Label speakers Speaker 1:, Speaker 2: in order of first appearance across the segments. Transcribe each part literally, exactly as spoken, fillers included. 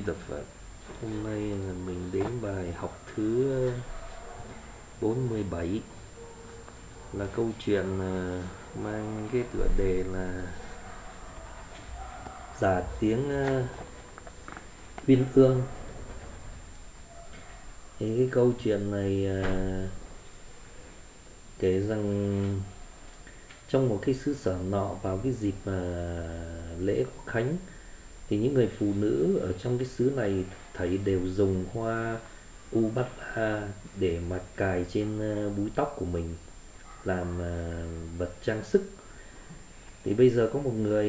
Speaker 1: Đà Phật. Hôm nay là mình đến bài học thứ bốn mươi bảy, là câu chuyện à, mang cái tựa đề là giả tiếng uh, uyên ương. Thì cái câu chuyện này uh, kể rằng trong một cái xứ sở nọ, vào cái dịp mà lễ Quốc Khánh, thì những người phụ nữ ở trong cái xứ này thấy đều dùng hoa u bát la để mà cài trên búi tóc của mình làm vật trang sức. Thì bây giờ có một người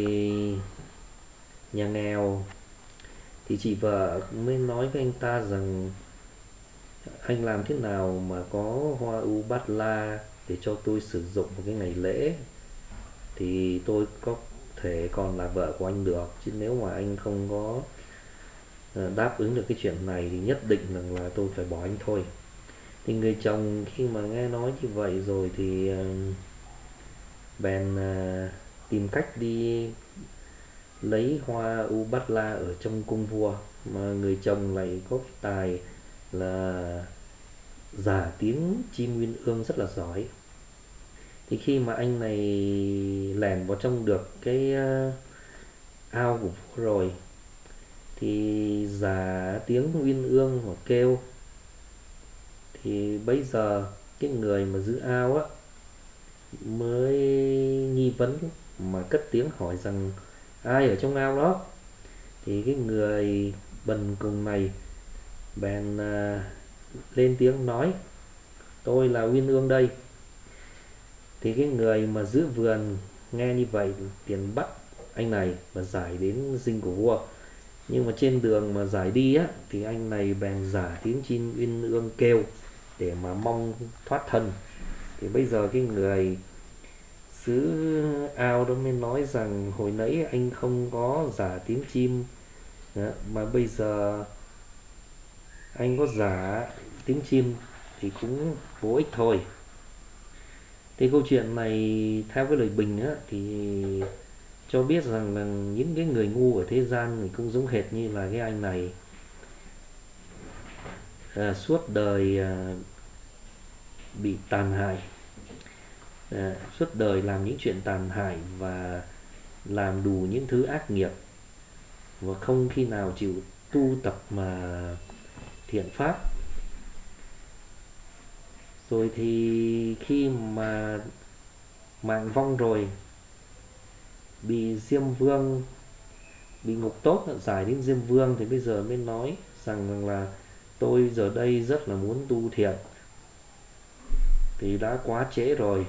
Speaker 1: nhà nghèo, thì chị vợ mới nói với anh ta rằng: anh làm thế nào mà có hoa u bát la để cho tôi sử dụng vào cái ngày lễ, thì tôi có thể còn là vợ của anh được, chứ nếu mà anh không có đáp ứng được cái chuyện này thì nhất định rằng là tôi phải bỏ anh thôi. Thì người chồng khi mà nghe nói như vậy rồi thì uh, bèn uh, tìm cách đi lấy hoa u bát la ở trong cung vua, mà người chồng lại có cái tài là giả tiếng chim uyên ương rất là giỏi. Thì khi mà anh này lẻn vào trong được cái uh, ao của vua rồi, thì giả tiếng uyên ương và kêu. Thì bây giờ cái người mà giữ ao á mới nghi vấn, mà cất tiếng hỏi rằng: ai ở trong ao đó? Thì cái người bần cùng này bèn à, lên tiếng nói: tôi là uyên ương đây. Thì cái người mà giữ vườn nghe như vậy liền bắt anh này và giải đến dinh của vua. Nhưng mà trên đường mà giải đi á, thì anh này bèn giả tiếng chim uyên ương kêu để mà mong thoát thân. Thì bây giờ cái người xứ ao đó mới nói rằng: hồi nãy anh không có giả tiếng chim đó, mà bây giờ anh có giả tiếng chim thì cũng vô ích thôi. Thì câu chuyện này theo cái lời bình á, thì cho biết rằng là những cái người ngu ở thế gian thì cũng giống hệt như là cái anh này. À, suốt đời à, bị tàn hại, à, suốt đời làm những chuyện tàn hại và làm đủ những thứ ác nghiệp, và không khi nào chịu tu tập mà thiện pháp. Rồi thì khi mà mạng vong rồi, bị Diêm Vương, bị ngục tốt giải đến Diêm Vương, thì bây giờ mới nói rằng là tôi giờ đây rất là muốn tu thiện, thì đã quá trễ rồi.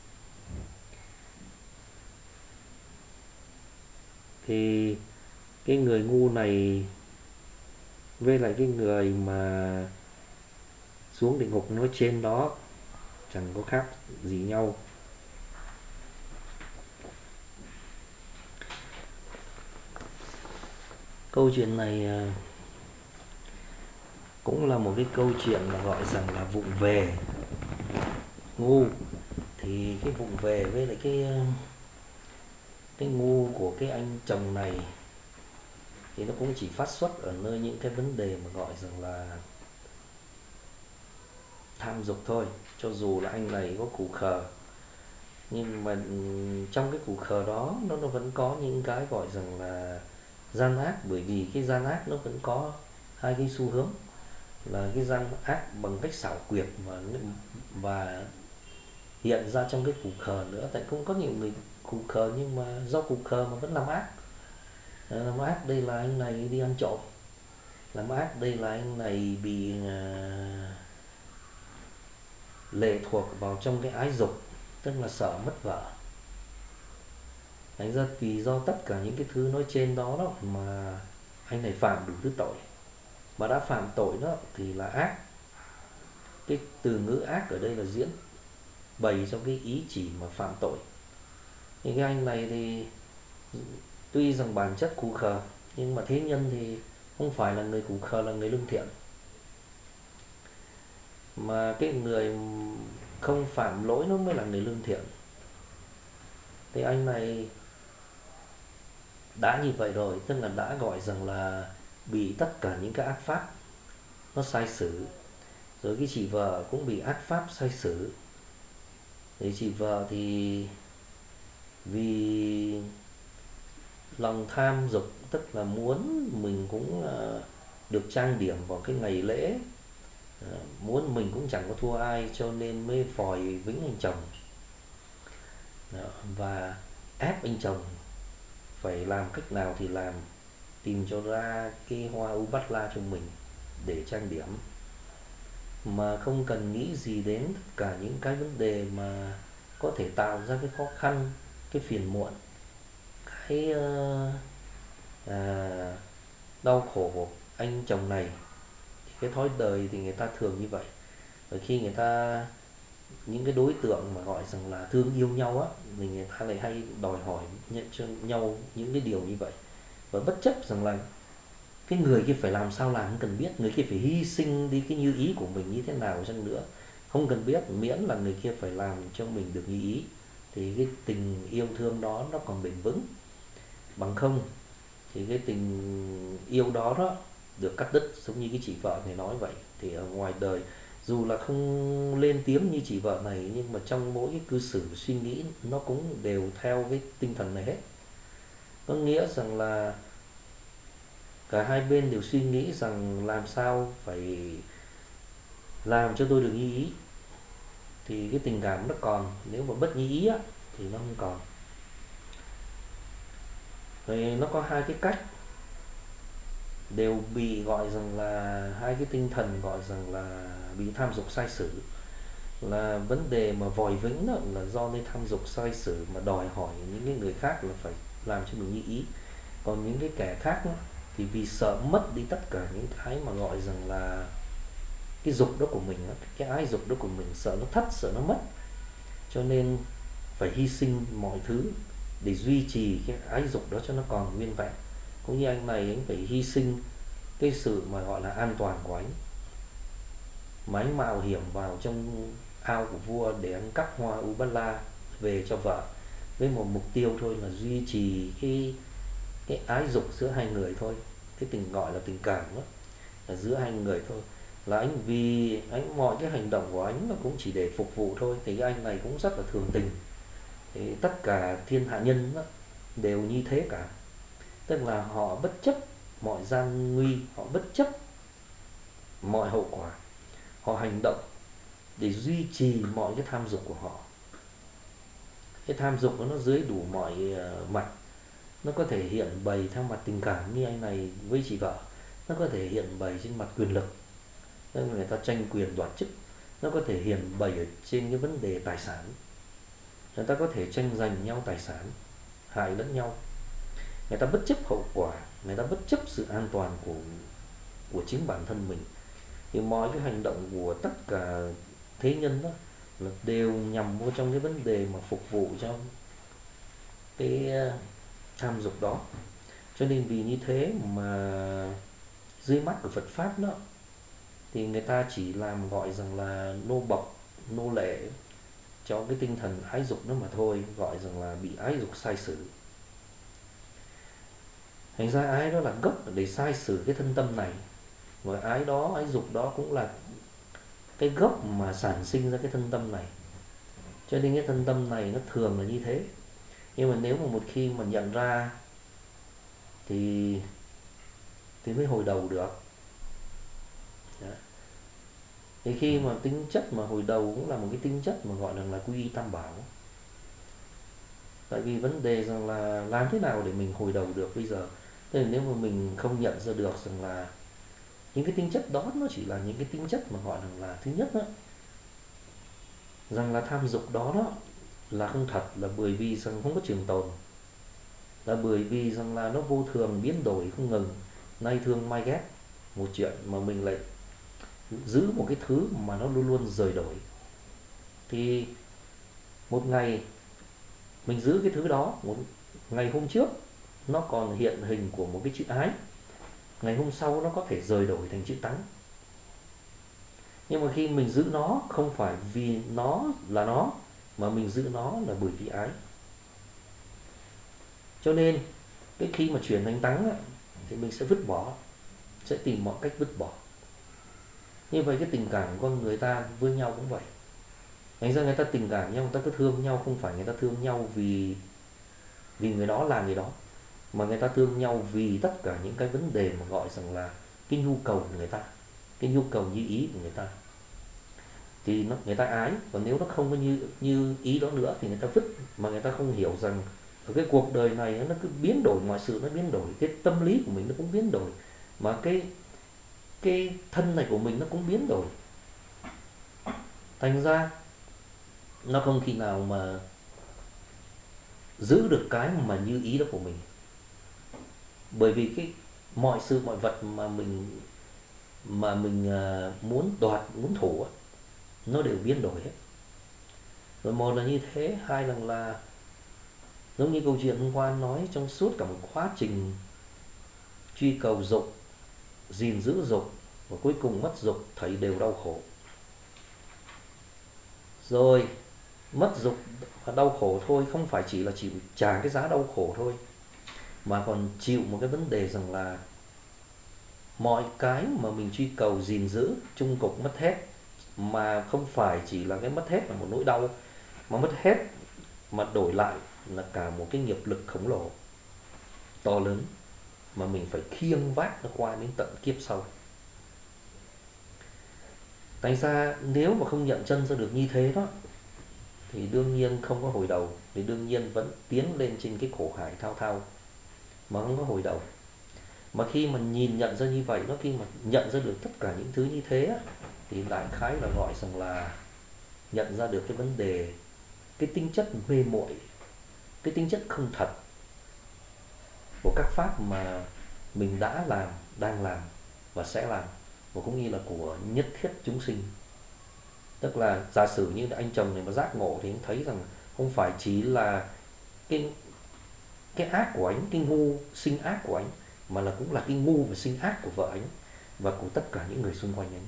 Speaker 1: Thì cái người ngu này với lại cái người mà xuống địa ngục nói trên đó chẳng có khác gì nhau. Câu chuyện này cũng là một cái câu chuyện mà gọi rằng là vụng về ngu. Thì cái vụng về với lại cái cái ngu của cái anh chồng này thì nó cũng chỉ phát xuất ở nơi những cái vấn đề mà gọi rằng là tham dục thôi. Cho dù là anh này có củ khờ, nhưng mà trong cái củ khờ đó nó, nó vẫn có những cái gọi rằng là gian ác. Bởi vì cái gian ác nó vẫn có hai cái xu hướng, là cái gian ác bằng cách xảo quyệt mà và hiện ra trong cái củ khờ nữa. Tại cũng có nhiều người củ khờ nhưng mà do củ khờ mà vẫn làm ác. Làm ác đây là anh này đi ăn trộm, làm ác đây là anh này bị uh, lệ thuộc vào trong cái ái dục, tức là sợ mất vợ. Thành ra vì do tất cả những cái thứ nói trên đó, đó mà anh này phạm đủ thứ tội. Mà đã phạm tội đó thì là ác. Cái từ ngữ ác ở đây là diễn bày cho cái ý chỉ mà phạm tội. Thì cái anh này thì tuy rằng bản chất cù khờ, nhưng mà thế nhân thì không phải là người cù khờ là người lương thiện. Mà cái người không phạm lỗi nó mới là người lương thiện. Thì anh này đã như vậy rồi, tức là đã gọi rằng là bị tất cả những cái ác pháp nó sai sử, rồi cái chị vợ cũng bị ác pháp sai sử. Thì chị vợ thì vì lòng tham dục, tức là muốn mình cũng ờ, được trang điểm vào cái ngày lễ, ờ, muốn mình cũng chẳng có thua ai, cho nên mới phòi vĩnh anh chồng. Đó, và ép anh chồng phải làm cách nào thì làm, tìm cho ra cái hoa u bát la cho mình để trang điểm, mà không cần nghĩ gì đến tất cả những cái vấn đề mà có thể tạo ra cái khó khăn, cái phiền muộn, cái ờ, à, đau khổ của anh chồng này. Thì cái thói đời thì người ta thường như vậy. Và khi người ta, những cái đối tượng mà gọi rằng là thương yêu nhau á, thì người ta lại hay đòi hỏi nhận cho nhau những cái điều như vậy, và bất chấp rằng là cái người kia phải làm sao làm không cần biết, người kia phải hy sinh đi cái như ý của mình như thế nào chăng nữa không cần biết, miễn là người kia phải làm cho mình được như ý, thì cái tình yêu thương đó nó còn bền vững. Bằng không thì cái tình yêu đó đó được cắt đứt, giống như cái chị vợ này nói vậy. Thì ở ngoài đời, dù là không lên tiếng như chị vợ này, nhưng mà trong mỗi cái cư xử suy nghĩ nó cũng đều theo cái tinh thần này hết. Có nghĩa rằng là cả hai bên đều suy nghĩ rằng làm sao phải làm cho tôi được như ý, thì cái tình cảm nó còn. Nếu mà bất như ý á thì nó không còn. Rồi nó có hai cái cách đều bị gọi rằng là, hai cái tinh thần gọi rằng là bị tham dục sai sử. Là vấn đề mà vòi vĩnh đó là do nơi tham dục sai sử mà đòi hỏi những cái người khác là phải làm cho mình như ý. Còn những cái kẻ khác đó, thì vì sợ mất đi tất cả những cái mà gọi rằng là cái dục đó của mình đó, cái ái dục đó của mình, sợ nó thất, sợ nó mất, cho nên phải hy sinh mọi thứ để duy trì cái ái dục đó cho nó còn nguyên vẹn. Cũng như anh này, anh phải hy sinh cái sự mà gọi là an toàn của anh, mà anh mạo hiểm vào trong ao của vua để anh cắp hoa u bát la về cho vợ, với một mục tiêu thôi là duy trì cái cái ái dục giữa hai người thôi, cái tình gọi là tình cảm đó là giữa hai người thôi. Là anh, vì anh mọi cái hành động của anh nó cũng chỉ để phục vụ thôi, thì cái anh này cũng rất là thường tình. Thì tất cả thiên hạ nhân đó đều như thế cả, tức là họ bất chấp mọi gian nguy, họ bất chấp mọi hậu quả, họ hành động để duy trì mọi cái tham dục của họ. Cái tham dục nó dưới đủ mọi uh, mặt, nó có thể hiện bày theo mặt tình cảm như anh này với chị vợ, nó có thể hiện bày trên mặt quyền lực, nên người ta tranh quyền đoạt chức, nó có thể hiện bày ở trên cái vấn đề tài sản, người ta có thể tranh giành nhau tài sản, hại lẫn nhau, người ta bất chấp hậu quả, người ta bất chấp sự an toàn của của chính bản thân mình. Thì mọi cái hành động của tất cả thế nhân đó là đều nhằm vô trong cái vấn đề mà phục vụ cho cái ờ, tham dục đó. Cho nên vì như thế mà dưới mắt của Phật pháp đó, thì người ta chỉ làm gọi rằng là nô bộc, nô lệ cho cái tinh thần ái dục đó mà thôi, gọi rằng là bị ái dục sai sử. Thành ra ái đó là gốc để sai sử cái thân tâm này, và ái đó, ái dục đó cũng là cái gốc mà sản sinh ra cái thân tâm này. Cho nên cái thân tâm này nó thường là như thế. Nhưng mà nếu mà một khi mà nhận ra thì thì mới hồi đầu được. Đó. Thì khi mà tính chất mà hồi đầu cũng là một cái tính chất mà gọi là, là quy y tam bảo. Tại vì vấn đề rằng là làm thế nào để mình hồi đầu được bây giờ. Thế nên nếu mà mình không nhận ra được rằng là những cái tính chất đó nó chỉ là những cái tính chất mà gọi là, là thứ nhất đó, rằng là tham dục đó đó là không thật, là bởi vì rằng không có trường tồn, là bởi vì rằng là nó vô thường biến đổi không ngừng, nay thương mai ghét. Một chuyện mà mình lại giữ một cái thứ mà nó luôn luôn rời đổi, thì một ngày mình giữ cái thứ đó, một ngày hôm trước nó còn hiện hình của một cái chữ ái, ngày hôm sau nó có thể rời đổi thành chữ tánh. Nhưng mà khi mình giữ nó không phải vì nó là nó, mà mình giữ nó là bởi vì ái. Cho nên cái khi mà chuyển thành tánh thì mình sẽ vứt bỏ, sẽ tìm mọi cách vứt bỏ. Như vậy cái tình cảm của con người ta với nhau cũng vậy. Thành ra người ta tình cảm nhau, người ta cứ thương nhau, không phải người ta thương nhau vì vì người đó là người đó, mà người ta thương nhau vì tất cả những cái vấn đề mà gọi rằng là cái nhu cầu của người ta, cái nhu cầu như ý của người ta. Thì nó, người ta ái, còn nếu nó không có như như ý đó nữa thì người ta vứt. Mà người ta không hiểu rằng ở cái cuộc đời này nó cứ biến đổi, mọi sự nó biến đổi, cái tâm lý của mình nó cũng biến đổi, mà cái cái thân này của mình nó cũng biến đổi. Thành ra nó không khi nào mà giữ được cái mà như ý đó của mình. Bởi vì cái mọi sự mọi vật mà mình mà mình à, muốn đoạt, muốn thủ, nó đều biến đổi hết. Rồi một là như thế, hai là là giống như câu chuyện hôm qua nói, trong suốt cả một quá trình truy cầu dục, gìn giữ dục, và cuối cùng mất dục, thấy đều đau khổ. Rồi mất dục và đau khổ thôi, không phải chỉ là chịu trả cái giá đau khổ thôi, mà còn chịu một cái vấn đề rằng là mọi cái mà mình truy cầu gìn giữ chung cục mất hết. Mà không phải chỉ là cái mất hết là một nỗi đau, mà mất hết mà đổi lại là cả một cái nghiệp lực khổng lồ to lớn mà mình phải khiêng vác nó qua đến tận kiếp sau. Thành ra nếu mà không nhận chân ra được như thế đó, thì đương nhiên không có hồi đầu, thì đương nhiên vẫn tiến lên trên cái khổ hải thao thao mà không có hồi đầu. Mà khi mà nhìn nhận ra như vậy, nó khi mà nhận ra được tất cả những thứ như thế, thì đại khái là gọi rằng là nhận ra được cái vấn đề, cái tính chất mê muội, cái tính chất không thật của các pháp mà mình đã làm, đang làm và sẽ làm, và cũng như là của nhất thiết chúng sinh. Tức là giả sử như anh chồng này mà giác ngộ thì anh thấy rằng không phải chỉ là cái cái ác của anh, cái ngu sinh ác của anh, mà là cũng là cái ngu và sinh ác của vợ anh và của tất cả những người xung quanh anh.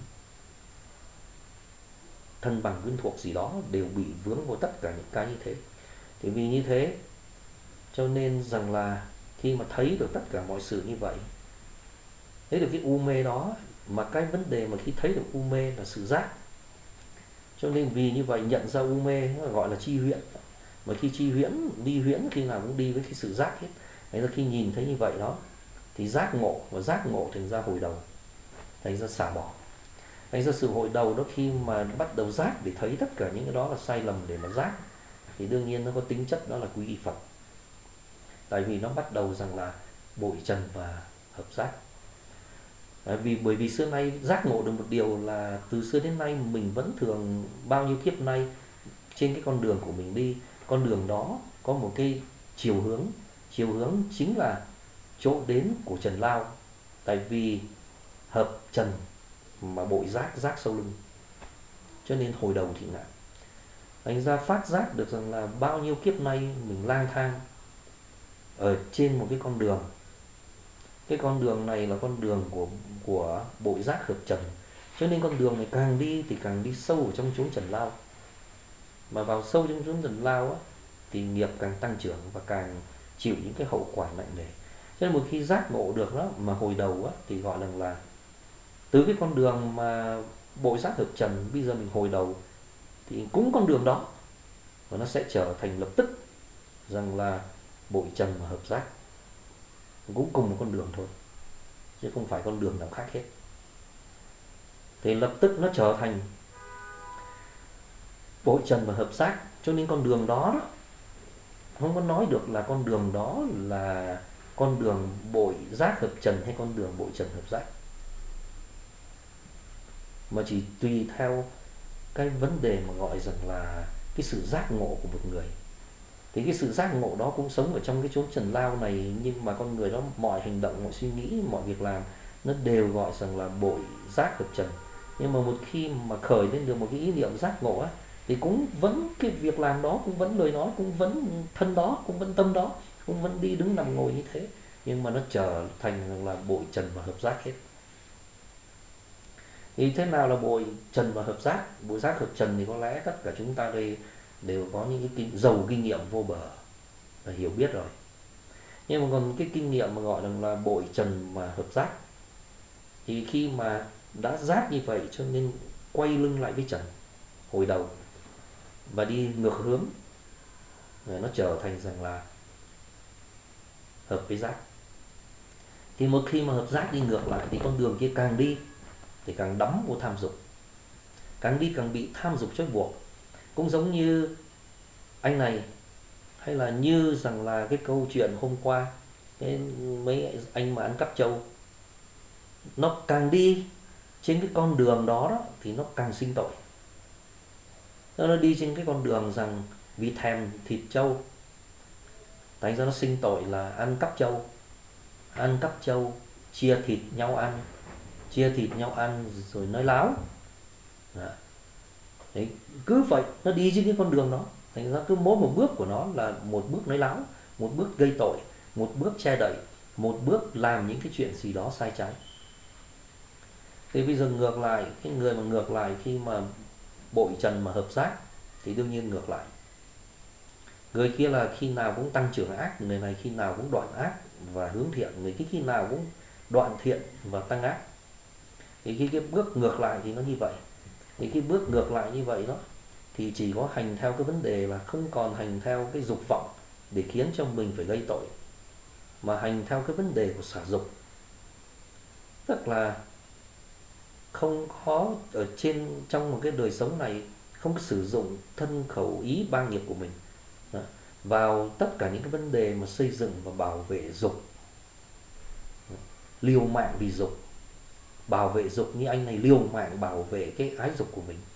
Speaker 1: Thân bằng quyến thuộc gì đó đều bị vướng vào tất cả những cái như thế. Thì vì như thế cho nên rằng là khi mà thấy được tất cả mọi sự như vậy, thấy được cái u mê đó, mà cái vấn đề mà khi thấy được u mê là sự giác, cho nên vì như vậy nhận ra u mê nó gọi là chi huyễn. Mà khi chi huyễn, đi huyễn khi nào cũng đi với cái sự giác hết. Thế là khi nhìn thấy như vậy đó thì giác ngộ, và giác ngộ thành ra hồi đầu, thành ra xả bỏ. Thành ra sự hồi đầu đó, khi mà bắt đầu giác để thấy tất cả những cái đó là sai lầm để mà giác, thì đương nhiên nó có tính chất đó là quy y Phật. Tại vì nó bắt đầu rằng là bội trần và hợp giác. Bởi vì, bởi vì xưa nay giác ngộ được một điều là từ xưa đến nay mình vẫn thường bao nhiêu kiếp nay trên cái con đường của mình đi, con đường đó có một cái chiều hướng, chiều hướng chính là chỗ đến của trần lao. Tại vì hợp trần mà bội giác, giác sâu lưng, cho nên hồi đầu thì ngại. Thành ra phát giác được rằng là bao nhiêu kiếp nay mình lang thang ở trên một cái con đường. Cái con đường này là con đường của của bội giác hợp trần, cho nên con đường này càng đi thì càng đi sâu ở trong chốn trần lao. Mà vào sâu trong chốn trần lao á, thì nghiệp càng tăng trưởng và càng chịu những cái hậu quả nặng nề. Cho nên một khi giác ngộ được đó mà hồi đầu á, thì gọi rằng là từ cái con đường mà bội giác hợp trần, bây giờ mình hồi đầu thì cũng con đường đó, và nó sẽ trở thành lập tức rằng là bội trần và hợp giác, cũng cùng một con đường thôi, chứ không phải con đường nào khác hết. Thì lập tức nó trở thành bội trần và hợp giác. Cho nên con đường đó, đó không có nói được là con đường đó là con đường bội giác hợp trần hay con đường bội trần hợp giác, mà chỉ tùy theo cái vấn đề mà gọi rằng là cái sự giác ngộ của một người. Thì cái sự giác ngộ đó cũng sống ở trong cái chốn trần lao này, nhưng mà con người đó mọi hành động, mọi suy nghĩ, mọi việc làm nó đều gọi rằng là bội giác hợp trần. Nhưng mà một khi mà khởi lên được một cái ý niệm giác ngộ á, thì cũng vẫn cái việc làm đó, cũng vẫn lời nói, cũng vẫn thân đó, cũng vẫn tâm đó, cũng vẫn đi đứng nằm ngồi như thế, nhưng mà nó trở thành là bội trần và hợp giác hết. Thì thế nào là bội trần và hợp giác? Bội giác hợp trần thì có lẽ tất cả chúng ta đây đều có những cái kinh, giàu kinh nghiệm vô bờ và hiểu biết rồi. Nhưng mà còn cái kinh nghiệm mà gọi là, là bội trần và hợp giác, Thì khi mà đã giác như vậy cho nên quay lưng lại với trần hồi đầu và đi ngược hướng, nó trở thành rằng là hợp với giác. Thì một khi mà hợp giác đi ngược lại thì con đường kia càng đi thì càng đắm vô tham dục, càng đi càng bị tham dục trói buộc. Cũng giống như anh này, hay là như rằng là cái câu chuyện hôm qua, cái mấy anh mà ăn cắp trâu, nó càng đi trên cái con đường đó, đó thì nó càng sinh tội. Nó đi trên cái con đường rằng vì thèm thịt trâu, thành ra nó sinh tội là ăn cắp trâu. Ăn cắp trâu, chia thịt nhau ăn, chia thịt nhau ăn rồi nói láo. Đấy, cứ vậy nó đi trên cái con đường đó, thành ra cứ mỗi một bước của nó là một bước nói láo, một bước gây tội, một bước che đậy, một bước làm những cái chuyện gì đó sai trái. Thế bây giờ ngược lại, cái người mà ngược lại khi mà bội trần mà hợp giác thì đương nhiên ngược lại. Người kia là khi nào cũng tăng trưởng ác, người này khi nào cũng đoạn ác và hướng thiện, người kia khi nào cũng đoạn thiện và tăng ác. Thì khi cái bước ngược lại thì nó như vậy. Thì khi bước ngược lại như vậy đó thì chỉ có hành theo cái vấn đề là không còn hành theo cái dục vọng để khiến cho mình phải gây tội, mà hành theo cái vấn đề của xả dục. Tức là không có ở trên trong một cái đời sống này không có sử dụng thân khẩu ý ba nghiệp của mình đó, vào tất cả những cái vấn đề mà xây dựng và bảo vệ dục, liều mạng vì dục, bảo vệ dục. Như anh này liều mạng bảo vệ cái ái dục của mình.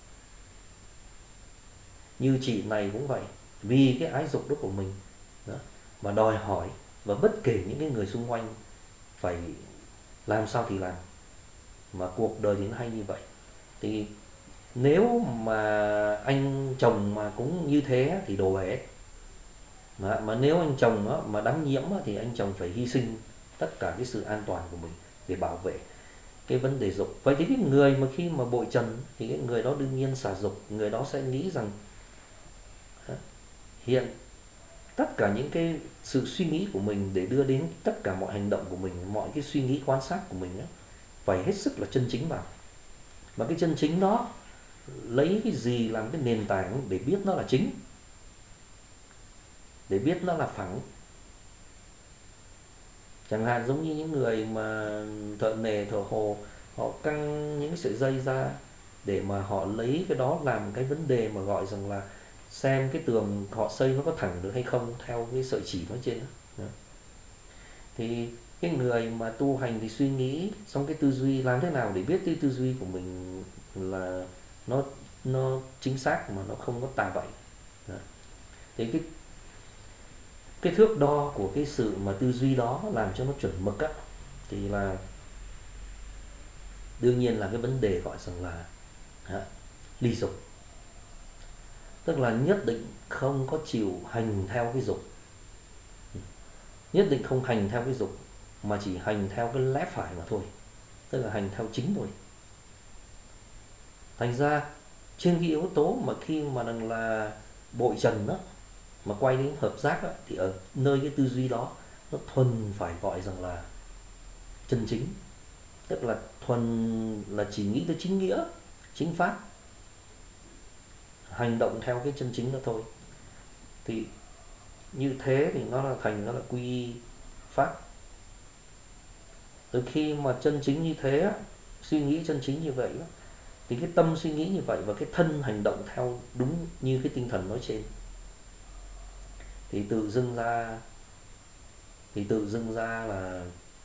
Speaker 1: Như chị này cũng vậy, vì cái ái dục đó của mình đó, mà đòi hỏi và bất kể những cái người xung quanh phải làm sao thì làm, mà cuộc đời thì nó hay như vậy. Thì nếu mà anh chồng mà cũng như thế thì đồ bể, mà, mà nếu anh chồng đó, mà đắm nhiễm đó, thì anh chồng phải hy sinh tất cả cái sự an toàn của mình để bảo vệ cái vấn đề dục. Vậy thì cái người mà khi mà bội trần thì cái người đó đương nhiên xả dục, người đó sẽ nghĩ rằng hiện tất cả những cái sự suy nghĩ của mình để đưa đến tất cả mọi hành động của mình, mọi cái suy nghĩ quan sát của mình đó, phải hết sức là chân chính vào. Mà cái chân chính đó lấy cái gì làm cái nền tảng để biết nó là chính, để biết nó là phẳng. Chẳng hạn giống như những người mà thợ nề thợ hồ, họ căng những sợi dây ra để mà họ lấy cái đó làm cái vấn đề mà gọi rằng là xem cái tường họ xây nó có thẳng được hay không theo cái sợi chỉ nói trên đó. Thì cái người mà tu hành thì suy nghĩ xong cái tư duy, làm thế nào để biết cái tư duy của mình là nó nó chính xác mà nó không có tà bậy. Thì cái cái thước đo của cái sự mà tư duy đó làm cho nó chuẩn mực á, thì là đương nhiên là cái vấn đề gọi rằng là à, ly dục. Tức là nhất định không có chịu hành theo cái dục, nhất định không hành theo cái dục, mà chỉ hành theo cái lẽ phải mà thôi, tức là hành theo chính thôi. Thành ra trên cái yếu tố mà khi mà rằng là bội trần đó mà quay đến hợp giác đó, thì ở nơi cái tư duy đó nó thuần phải gọi rằng là chân chính, tức là thuần là chỉ nghĩ tới chính nghĩa, chính pháp, hành động theo cái chân chính đó thôi. Thì như thế thì nó là thành nó là quy pháp. Từ khi mà chân chính như thế, suy nghĩ chân chính như vậy, thì cái tâm suy nghĩ như vậy và cái thân hành động theo đúng như cái tinh thần nói trên, thì tự dưng ra thì tự dưng ra là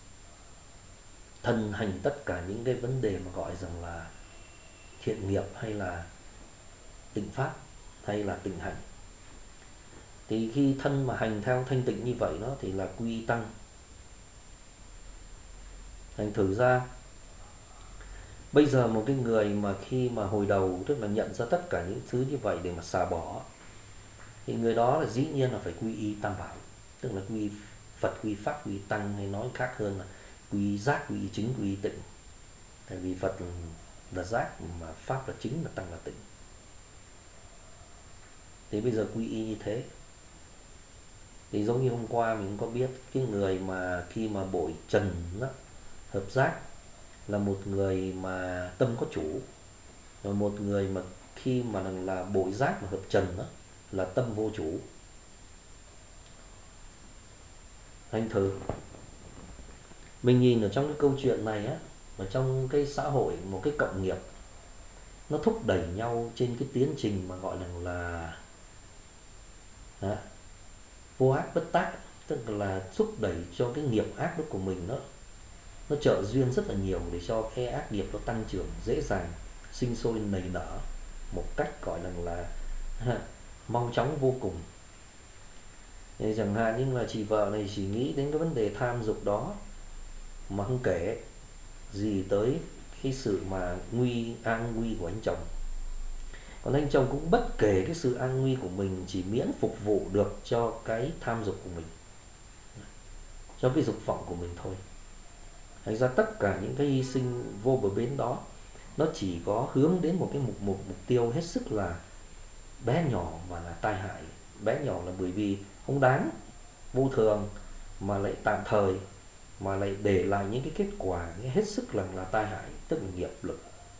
Speaker 1: thân hành tất cả những cái vấn đề mà gọi rằng là thiện nghiệp hay là tịnh pháp hay là tịnh hạnh. Thì khi thân mà hành theo thanh tịnh như vậy đó thì là quy tăng. Thành thử ra bây giờ một cái người mà khi mà hồi đầu tức là nhận ra tất cả những thứ như vậy để mà xả bỏ, thì người đó là dĩ nhiên là phải quy y tam bảo, tức là quy Phật, quy Pháp, quy Tăng, hay nói khác hơn là quy giác, quy chứng, quy tịnh. Tại vì Phật là giác mà Pháp là chứng, là Tăng là tịnh. Thì bây giờ quy y như thế. Thì giống như hôm qua mình có biết cái người mà khi mà bội trần đó, hợp giác, là một người mà tâm có chủ, và một người mà khi mà là bội giác và hợp trần đó là tâm vô chủ. Anh thử mình nhìn ở trong cái câu chuyện này á, ở trong cái xã hội, một cái cộng nghiệp nó thúc đẩy nhau trên cái tiến trình mà gọi là là à, vô ác bất tác, tức là thúc đẩy cho cái nghiệp ác đó của mình đó, nó trợ duyên rất là nhiều để cho cái ác nghiệp nó tăng trưởng dễ dàng, sinh sôi nảy nở một cách gọi là là mau chóng vô cùng. Thì chẳng hạn như là chị vợ này chỉ nghĩ đến cái vấn đề tham dục đó mà không kể gì tới cái sự mà nguy an nguy của anh chồng. Còn anh chồng cũng bất kể cái sự an nguy của mình, chỉ miễn phục vụ được cho cái tham dục của mình, cho cái dục vọng của mình thôi. Thành ra tất cả những cái hy sinh vô bờ bến đó nó chỉ có hướng đến một cái mục mục mục tiêu hết sức là bé nhỏ mà là tai hại. Bé nhỏ là bởi vì không đáng, vô thường, mà lại tạm thời, mà lại để lại những cái kết quả hết sức là là tai hại, tức là nghiệp lực.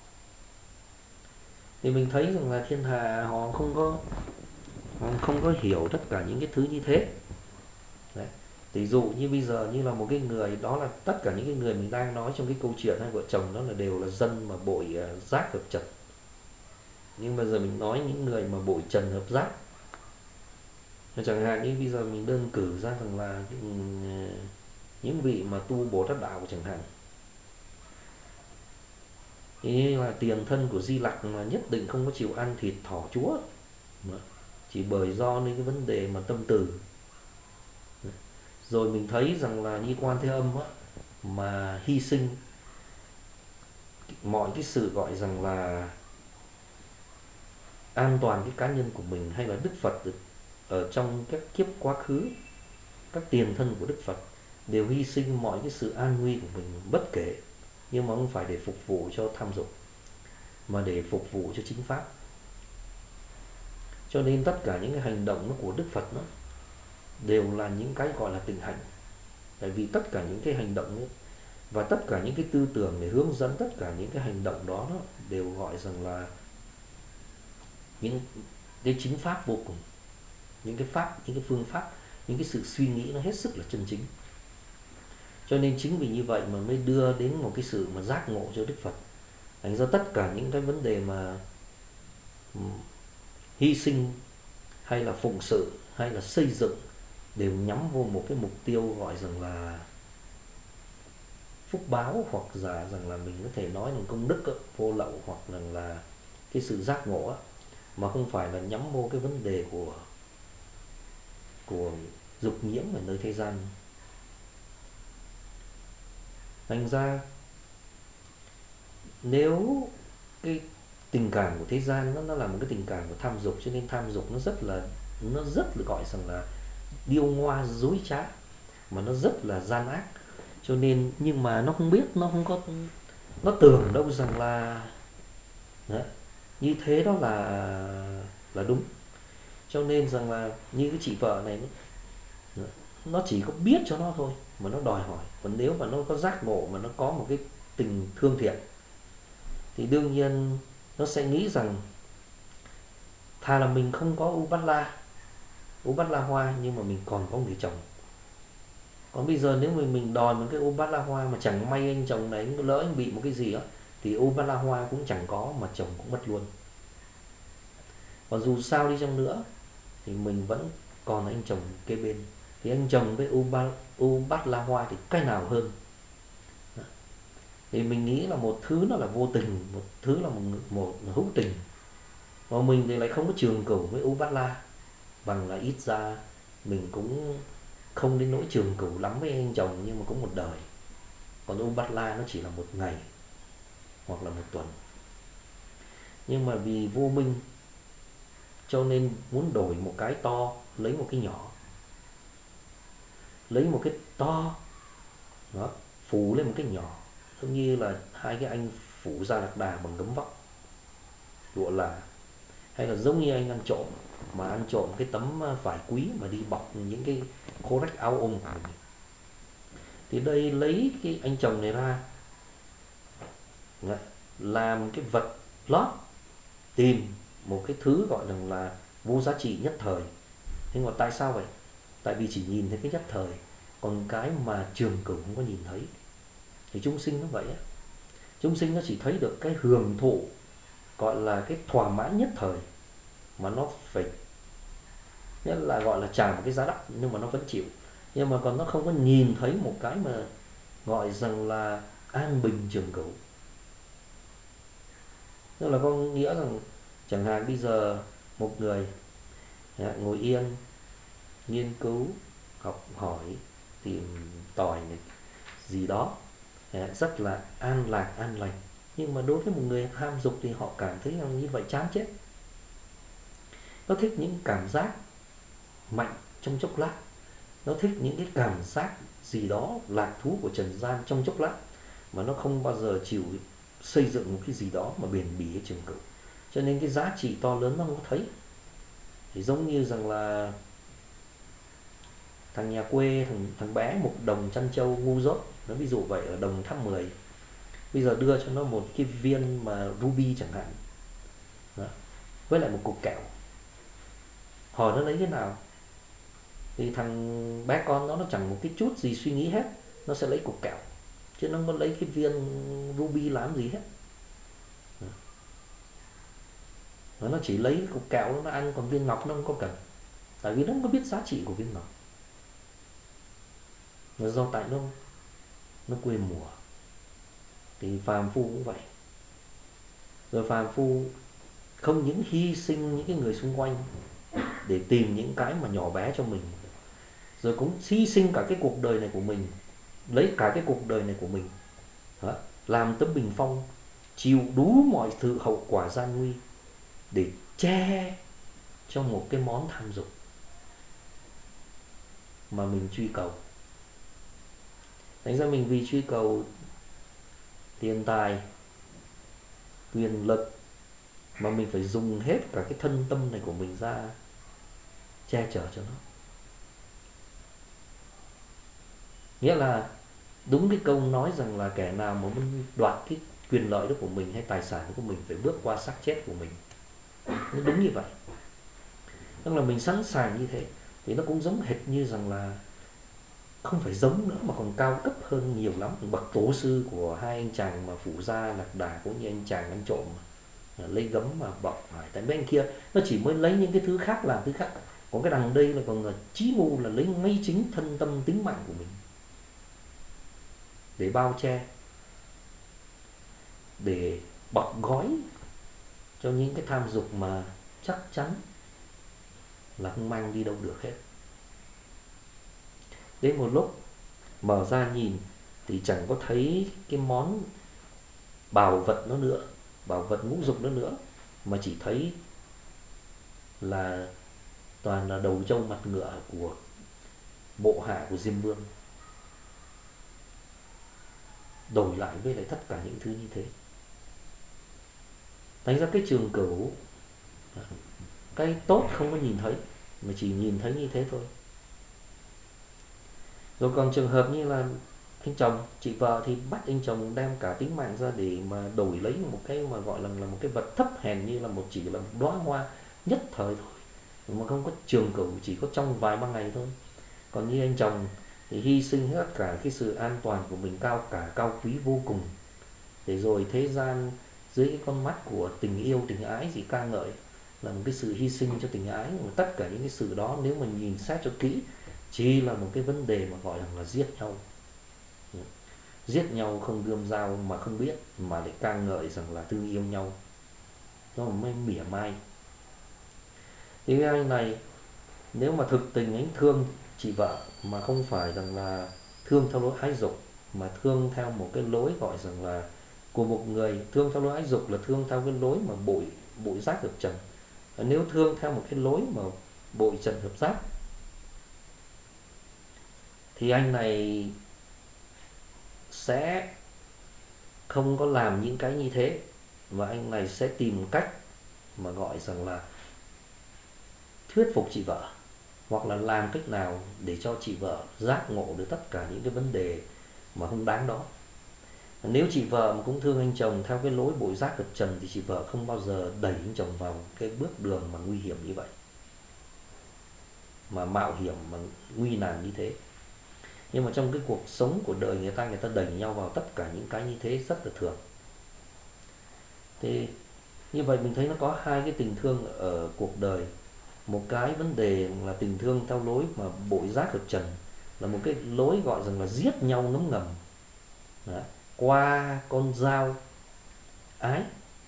Speaker 1: Thì mình thấy rằng là thiên hạ họ không có họ không có hiểu tất cả những cái thứ như thế. Đấy. Ví dụ như bây giờ như là một cái người, đó là tất cả những cái người mình đang nói trong cái câu chuyện hai vợ chồng đó là đều là dân mà bội uh, giác hợp trần. Nhưng mà giờ mình nói những người mà bội trần hợp giác. Chẳng hạn như bây giờ mình đơn cử ra rằng là uh, những vị mà tu Bồ Tát đạo chẳng hạn, thì là tiền thân của Di Lặc mà nhất định không có chịu ăn thịt thỏ chúa, chỉ bởi do nên cái vấn đề mà tâm từ. Rồi mình thấy rằng là Nhi Quan Thế Âm á, mà hy sinh mọi cái sự gọi rằng là an toàn cái cá nhân của mình, hay là Đức Phật ở trong các kiếp quá khứ, các tiền thân của Đức Phật đều hy sinh mọi cái sự an nguy của mình bất kể, nhưng mà không phải để phục vụ cho tham dục, mà để phục vụ cho chính pháp. Cho nên tất cả những cái hành động của Đức Phật đó đều là những cái gọi là tịnh hạnh. Tại vì tất cả những cái hành động ấy, và tất cả những cái tư tưởng để hướng dẫn tất cả những cái hành động đó, đó đều gọi rằng là những cái chính pháp vô cùng, những cái pháp, những cái phương pháp, những cái sự suy nghĩ nó hết sức là chân chính. Cho nên chính vì như vậy mà mới đưa đến một cái sự mà giác ngộ cho Đức Phật. Thành ra tất cả những cái vấn đề mà hy sinh hay là phụng sự hay là xây dựng đều nhắm vô một cái mục tiêu gọi rằng là phúc báo, hoặc giả rằng là mình có thể nói là công đức vô lậu, hoặc là, là cái sự giác ngộ á, mà không phải là nhắm vô cái vấn đề của của dục nhiễm ở nơi thế gian. Thành ra nếu cái tình cảm của thế gian nó, nó là một cái tình cảm của tham dục, cho nên tham dục nó rất là nó rất là gọi rằng là điêu ngoa dối trá, mà nó rất là gian ác. Cho nên nhưng mà nó không biết, nó không có, nó tưởng đâu rằng là đấy, như thế đó là là đúng. Cho nên rằng là như cái chị vợ này, nó chỉ có biết cho nó thôi mà nó đòi hỏi. Còn nếu mà nó có giác ngộ, mà nó có một cái tình thương thiện, thì đương nhiên nó sẽ nghĩ rằng thà là mình không có u bát la, u bát la hoa, nhưng mà mình còn có người chồng. Còn bây giờ nếu mình mình đòi một cái u bát la hoa mà chẳng may anh chồng này lỡ anh bị một cái gì á, thì u bát la hoa cũng chẳng có, mà chồng cũng mất luôn. Còn dù sao đi chăng nữa thì mình vẫn còn anh chồng kế bên. Thì anh chồng với u bát u bát la hoa thì cái nào hơn? Thì mình nghĩ là một thứ nó là vô tình, một thứ là một, một hữu tình. Và mình thì lại không có trường cửu với u bát la, bằng là ít ra mình cũng không đến nỗi trường cửu lắm với anh chồng, nhưng mà cũng một đời. Còn u bát la nó chỉ là một ngày hoặc là một tuần. Nhưng mà vì vô minh cho nên muốn đổi một cái to lấy một cái nhỏ, lấy một cái to đó phủ lên một cái nhỏ, giống như là hai cái anh phủ Gia Lạc Đà bằng gấm vóc lụa là, hay là giống như anh ăn trộm mà ăn trộm cái tấm vải quý mà đi bọc những cái khố rách áo ôm của mình. Thì đây lấy cái anh chồng này ra, Đấy, làm cái vật lót, tìm một cái thứ gọi rằng là vô giá trị nhất thời. Thế mà tại sao vậy? Tại vì chỉ nhìn thấy cái nhất thời, còn cái mà trường cửu không có nhìn thấy. Thì chúng sinh nó vậy á. Chúng sinh nó chỉ thấy được cái hưởng thụ, gọi là cái thỏa mãn nhất thời, mà nó phải, nhất là gọi là trả một cái giá đắt nhưng mà nó vẫn chịu. Nhưng mà còn nó không có nhìn thấy một cái mà gọi rằng là an bình trường cửu. Tức là có nghĩa rằng chẳng hạn bây giờ một người ngồi yên, nghiên cứu, học hỏi, tìm tòi này, gì đó rất là an lạc, an lành. Nhưng mà đối với một người ham dục thì họ cảm thấy rằng như vậy chán chết. Nó thích những cảm giác mạnh trong chốc lát, nó thích những cái cảm giác gì đó lạc thú của trần gian trong chốc lát, mà nó không bao giờ chịu xây dựng một cái gì đó mà bền bỉ ở trường cửu. Cho nên cái giá trị to lớn nó không có thấy. Thì giống như rằng là thằng nhà quê, thằng, thằng bé một đồng chăn trâu ngu dốt, nó ví dụ vậy, ở đồng tháp mười, bây giờ đưa cho nó một cái viên mà ruby chẳng hạn đó, với lại một cục kẹo, hỏi nó lấy thế nào, thì thằng bé con đó nó chẳng một cái chút gì suy nghĩ hết, nó sẽ lấy cục kẹo, chứ nó không có lấy cái viên ruby làm gì hết. Đó, nó chỉ lấy cục kẹo nó ăn, còn viên ngọc nó không có cần, tại vì nó không có biết giá trị của viên ngọc. Nó do tại nó nó quê mùa. Thì phàm phu cũng vậy. Rồi phàm phu không những hy sinh những cái người xung quanh để tìm những cái mà nhỏ bé cho mình, rồi cũng hy sinh cả cái cuộc đời này của mình, lấy cả cái cuộc đời này của mình đó, làm tấm bình phong, chịu đủ mọi sự hậu quả gian nguy để che cho một cái món tham dục mà mình truy cầu. Thành ra mình vì truy cầu tiền tài, quyền lực mà mình phải dùng hết cả cái thân tâm này của mình ra che chở cho nó. Nghĩa là đúng cái câu nói rằng là kẻ nào mà muốn đoạt cái quyền lợi đó của mình hay tài sản của mình phải bước qua xác chết của mình. Nó đúng như vậy. Tức là mình sẵn sàng như thế. Thì nó cũng giống hệt như rằng là, không phải giống nữa mà còn cao cấp hơn nhiều lắm. Bậc tổ sư của hai anh chàng mà phụ gia lạc đà cũng như anh chàng ăn trộm mà lấy gấm mà bọc phải. Tại bên kia nó chỉ mới lấy những cái thứ khác làm thứ khác, còn cái đằng đây là còn là chí mù, là lấy ngay chính thân tâm tính mạng của mình để bao che, để bọc gói cho những cái tham dục mà chắc chắn là không mang đi đâu được hết. Đến một lúc mở ra nhìn thì chẳng có thấy cái món bảo vật nó nữa, bảo vật ngũ dục nó nữa, mà chỉ thấy là toàn là đầu trâu mặt ngựa của bộ hạ của Diêm Vương, đổi lại với lại tất cả những thứ như thế. Thành ra cái trường cửu, cái tốt không có nhìn thấy, mà chỉ nhìn thấy như thế thôi. Rồi còn trường hợp như là anh chồng, chị vợ thì bắt anh chồng đem cả tính mạng ra để mà đổi lấy một cái mà gọi là là một cái vật thấp hèn, như là một chỉ là một đóa hoa nhất thời thôi, mà không có trường cửu, chỉ có trong vài ba ngày thôi. Còn như anh chồng thì hy sinh hết cả cái sự an toàn của mình, cao cả cao quý vô cùng, để rồi thế gian dưới cái con mắt của tình yêu tình ái gì ca ngợi là một cái sự hy sinh cho tình ái. Mà tất cả những cái sự đó nếu mà nhìn xét cho kỹ chỉ là một cái vấn đề mà gọi là giết nhau. Giết nhau không gươm dao mà không biết, mà lại ca ngợi rằng là thương yêu nhau, nó mới mỉa mai. Thì cái anh này nếu mà thực tình anh thương chị vợ, mà không phải rằng là thương theo lối ái dục, mà thương theo một cái lối gọi rằng là của một người thương theo lối ái dục, là thương theo cái lối mà bội bội giác hợp trần. Nếu thương theo một cái lối mà bội trần hợp giác thì anh này sẽ không có làm những cái như thế, và anh này sẽ tìm cách mà gọi rằng là thuyết phục chị vợ, hoặc là làm cách nào để cho chị vợ giác ngộ được tất cả những cái vấn đề mà không đáng đó. Nếu chị vợ mà cũng thương anh chồng theo cái lối bội giác hợp trần thì chị vợ không bao giờ đẩy anh chồng vào cái bước đường mà nguy hiểm như vậy, mà mạo hiểm mà nguy nan như thế. Nhưng mà trong cái cuộc sống của đời người ta, người ta đẩy nhau vào tất cả những cái như thế rất là thường. Thì như vậy mình thấy nó có hai cái tình thương ở cuộc đời. Một cái vấn đề là tình thương theo lối mà bội giác hợp trần, là một cái lối gọi rằng là giết nhau ngấm ngầm. Đó. Qua con dao ái,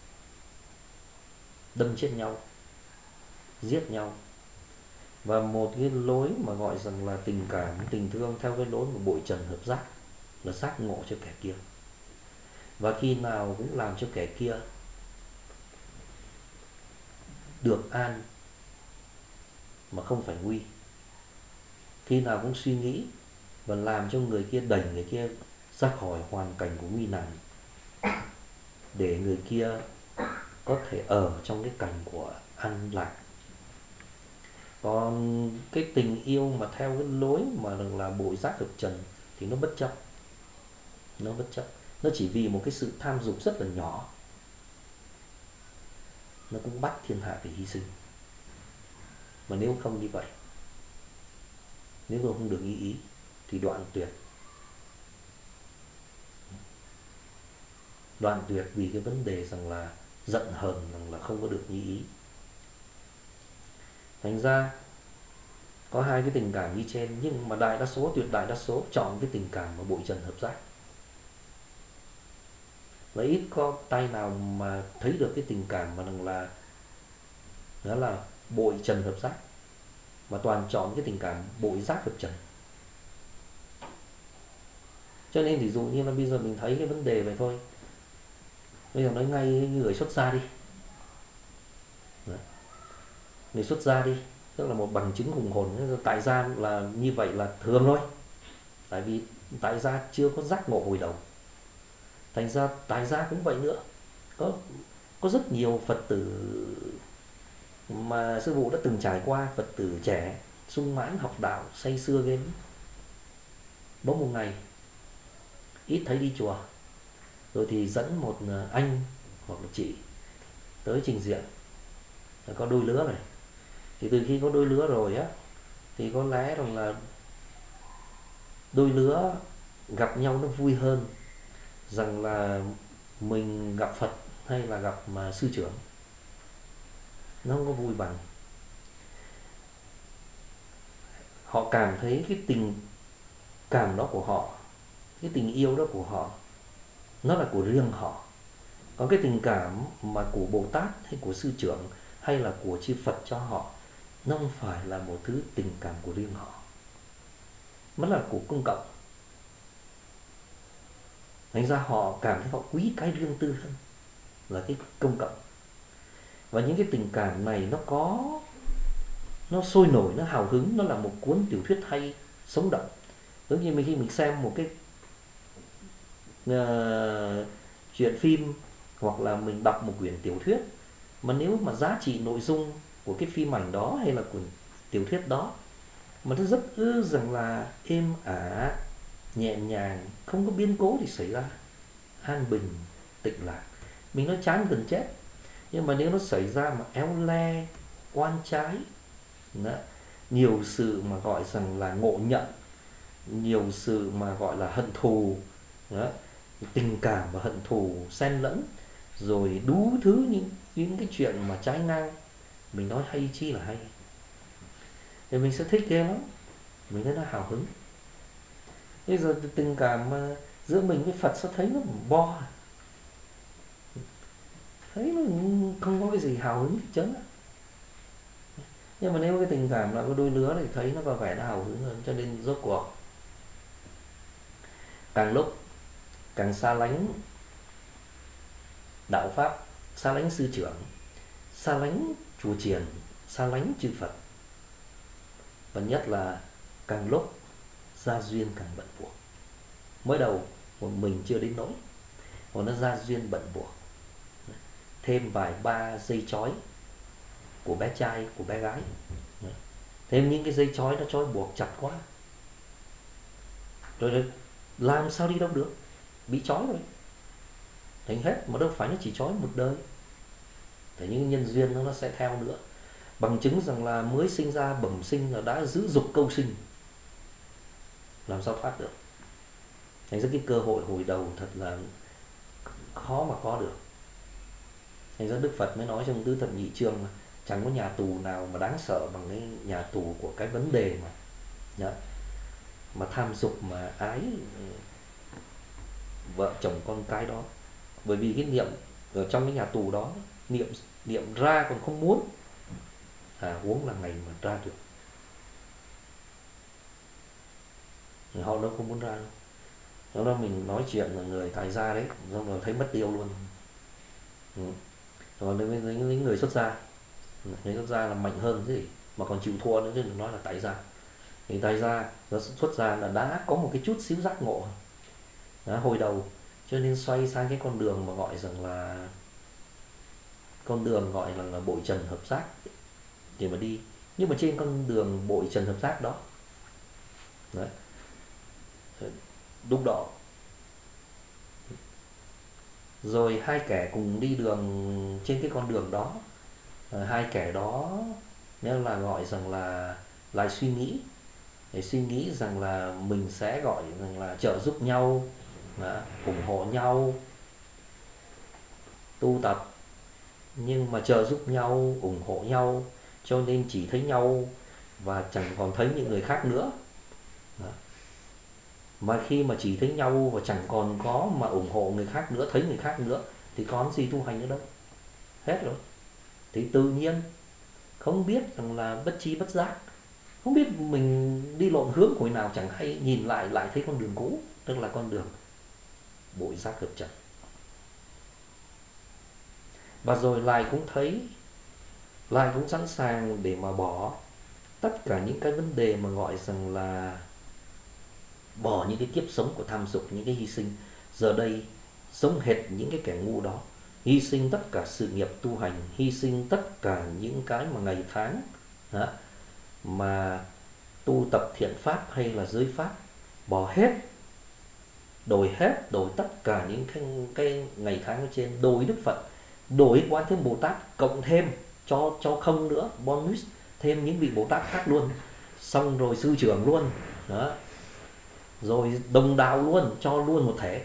Speaker 1: đâm chết nhau, giết nhau. Và một cái lối mà gọi rằng là tình cảm, tình thương theo cái lối mà bội trần hợp giác, là giác ngộ cho kẻ kia, và khi nào cũng làm cho kẻ kia được an mà không phải nguy. Khi nào cũng suy nghĩ và làm cho người kia, đẩy người kia ra khỏi hoàn cảnh của nguy nan, để người kia có thể ở trong cái cảnh của an lạc. Còn cái tình yêu mà theo cái lối mà là bội giác hợp trần thì nó bất chấp. Nó bất chấp. Nó chỉ vì một cái sự tham dục rất là nhỏ, nó cũng bắt thiên hạ phải hy sinh. Mà nếu không như vậy, nếu tôi không được như ý thì đoạn tuyệt. Đoạn tuyệt vì cái vấn đề rằng là giận hờn, rằng là không có được như ý. Thành ra có hai cái tình cảm như trên, nhưng mà đại đa số, tuyệt đại đa số chọn cái tình cảm mà bội trần hợp giác. Và ít có tay nào mà thấy được cái tình cảm mà rằng là đó là bội trần hợp giác, mà toàn chọn cái tình cảm bội giác hợp trần. Cho nên ví dụ như là bây giờ mình thấy cái vấn đề vậy thôi, bây giờ nói ngay như người xuất gia đi. Đấy. Người xuất gia đi, tức là một bằng chứng hùng hồn. Tại gia là như vậy là thường thôi, tại vì tại gia chưa có giác ngộ hồi đầu. Thành ra tại gia cũng vậy nữa. Có có rất nhiều Phật tử mà sư phụ đã từng trải qua, Phật tử trẻ sung mãn học đạo, say sưa ghê lắm. Bỗng một ngày ít thấy đi chùa, rồi thì dẫn một anh hoặc một chị tới trình diện là có đôi lứa này. Thì từ khi có đôi lứa rồi á, thì có lẽ rằng là đôi lứa gặp nhau nó vui hơn rằng là mình gặp Phật hay là gặp mà sư trưởng. Nó không có vui bằng. Họ cảm thấy cái tình cảm đó của họ, cái tình yêu đó của họ, nó là của riêng họ. Còn cái tình cảm mà của Bồ Tát hay của sư trưởng hay là của chư Phật cho họ, nó không phải là một thứ tình cảm của riêng họ, nó là của công cộng. Thành ra họ cảm thấy họ quý cái riêng tư hơn là cái công cộng. Và những cái tình cảm này nó có, nó sôi nổi, nó hào hứng, nó là một cuốn tiểu thuyết hay, sống động. Giống như khi mình xem một cái uh, chuyện phim, hoặc là mình đọc một quyển tiểu thuyết, mà nếu mà giá trị nội dung của cái phim ảnh đó hay là của tiểu thuyết đó mà nó rất ư rằng là êm ả, nhẹ nhàng, không có biến cố thì xảy ra, an bình, tịnh lạc, mình nói chán gần chết. Nhưng mà nếu nó xảy ra mà éo le, oan trái đó, nhiều sự mà gọi rằng là ngộ nhận, nhiều sự mà gọi là hận thù đó, tình cảm và hận thù xen lẫn, rồi đủ thứ những những cái chuyện mà trái ngang, mình nói hay chi là hay, thì mình sẽ thích ghê lắm, mình thấy nó hào hứng. Bây giờ tình cảm giữa mình với Phật sao thấy nó bo, thấy nó không có cái gì hào hứng chấn. Nhưng mà nếu cái tình cảm là có đôi lứa thì thấy nó có vẻ nó hào hứng hơn. Cho nên rốt cuộc càng lúc càng xa lánh đạo pháp, xa lánh sư trưởng, xa lánh chùa chiền, xa lánh chư Phật. Và nhất là càng lúc gia duyên càng bận buộc. Mới đầu một mình chưa đến nỗi, còn nó gia duyên bận buộc, thêm vài ba dây chói của bé trai, của bé gái, thêm những cái dây chói nó trói buộc chặt quá, rồi làm sao đi đâu được, bị trói rồi. thành hết, mà đâu phải nó chỉ trói một đời. Thế những nhân duyên nó, nó sẽ theo nữa. Bằng chứng rằng là mới sinh ra bẩm sinh là đã giữ dục câu sinh, làm sao thoát được. Thành ra cái cơ hội hồi đầu thật là khó mà có được. Thành ra Đức Phật mới nói trong tứ thập nhị chương mà chẳng có nhà tù nào mà đáng sợ bằng cái nhà tù của cái vấn đề mà đó, mà tham dục mà ái vợ chồng con cái đó. Bởi vì cái niệm ở trong cái nhà tù đó, niệm niệm ra còn không muốn, à huống là ngày mà ra được. Họ đâu không muốn ra đâu. Đó là mình nói chuyện là người tại gia đấy, xong rồi thấy mất tiêu luôn. Ừ. Còn đối với những người xuất gia, người xuất gia là mạnh hơn chứ gì, mà còn chịu thua nữa chứ đừng nói là tại gia. Thì tại gia xuất gia là đã có một cái chút xíu giác ngộ đó, hồi đầu, cho nên xoay sang cái con đường mà gọi rằng là con đường gọi là, là bội trần hợp giác để mà đi. Nhưng mà trên con đường bội trần hợp giác đó, đấy, đúc đỏ rồi hai kẻ cùng đi đường trên cái con đường đó, hai kẻ đó nếu là gọi rằng là lại suy nghĩ, để suy nghĩ rằng là mình sẽ gọi rằng là trợ giúp nhau, đó, ủng hộ nhau tu tập, nhưng mà trợ giúp nhau ủng hộ nhau cho nên chỉ thấy nhau và chẳng còn thấy những người khác nữa. Đó. Mà khi mà chỉ thấy nhau và chẳng còn có mà ủng hộ người khác nữa, thấy người khác nữa, thì còn gì tu hành nữa đâu, hết rồi. Thì tự nhiên không biết rằng là bất chi bất giác, không biết mình đi lộn hướng hồi nào chẳng hay, nhìn lại lại thấy con đường cũ, tức là con đường bội giác hợp trần. Và rồi lại cũng thấy, lại cũng sẵn sàng để mà bỏ tất cả những cái vấn đề mà gọi rằng là bỏ những cái kiếp sống của tham dục, những cái hy sinh. Giờ đây sống hệt những cái kẻ ngu đó, hy sinh tất cả sự nghiệp tu hành, hy sinh tất cả những cái mà ngày tháng đó, mà tu tập thiện pháp hay là giới pháp, bỏ hết, đổi hết, đổi tất cả những cái, cái ngày tháng ở trên, đổi Đức Phật, đổi Quán Thế Bồ Tát, cộng thêm cho cho không nữa, bonus thêm những vị Bồ Tát khác luôn, xong rồi sư trưởng luôn đó, rồi đồng đạo luôn, cho luôn một thể,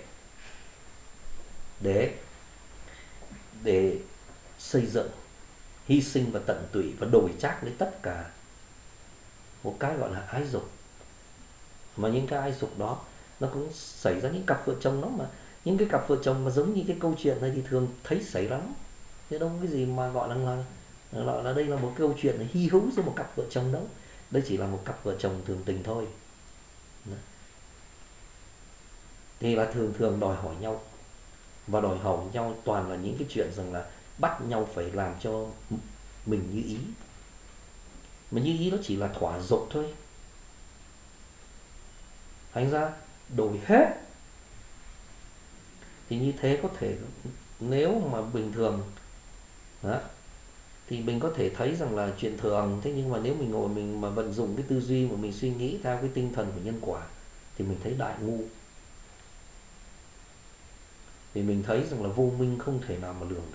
Speaker 1: để để xây dựng, hy sinh và tận tụy và đổi trác lấy tất cả một cái gọi là ái dục. Mà những cái ái dục đó nó cũng xảy ra những cặp vợ chồng đó, mà những cái cặp vợ chồng mà giống như cái câu chuyện này thì thường thấy xảy ra lắm, chứ đâu có cái gì mà gọi là là, gọi là đây là một câu chuyện hy hữu giữa một cặp vợ chồng đâu. Đây chỉ là một cặp vợ chồng thường tình thôi. Đó. Thì là thường thường đòi hỏi nhau, và đòi hỏi nhau toàn là những cái chuyện rằng là bắt nhau phải làm cho mình như ý, mà như ý nó chỉ là thỏa dục thôi. Thành ra đổi hết. Thì như thế có thể, nếu mà bình thường đó, thì mình có thể thấy rằng là chuyện thường. Thế nhưng mà nếu mình ngồi mình mà vận dụng cái tư duy mà mình suy nghĩ theo cái tinh thần của nhân quả, thì mình thấy đại ngu. Thì mình thấy rằng là vô minh không thể nào mà lường được.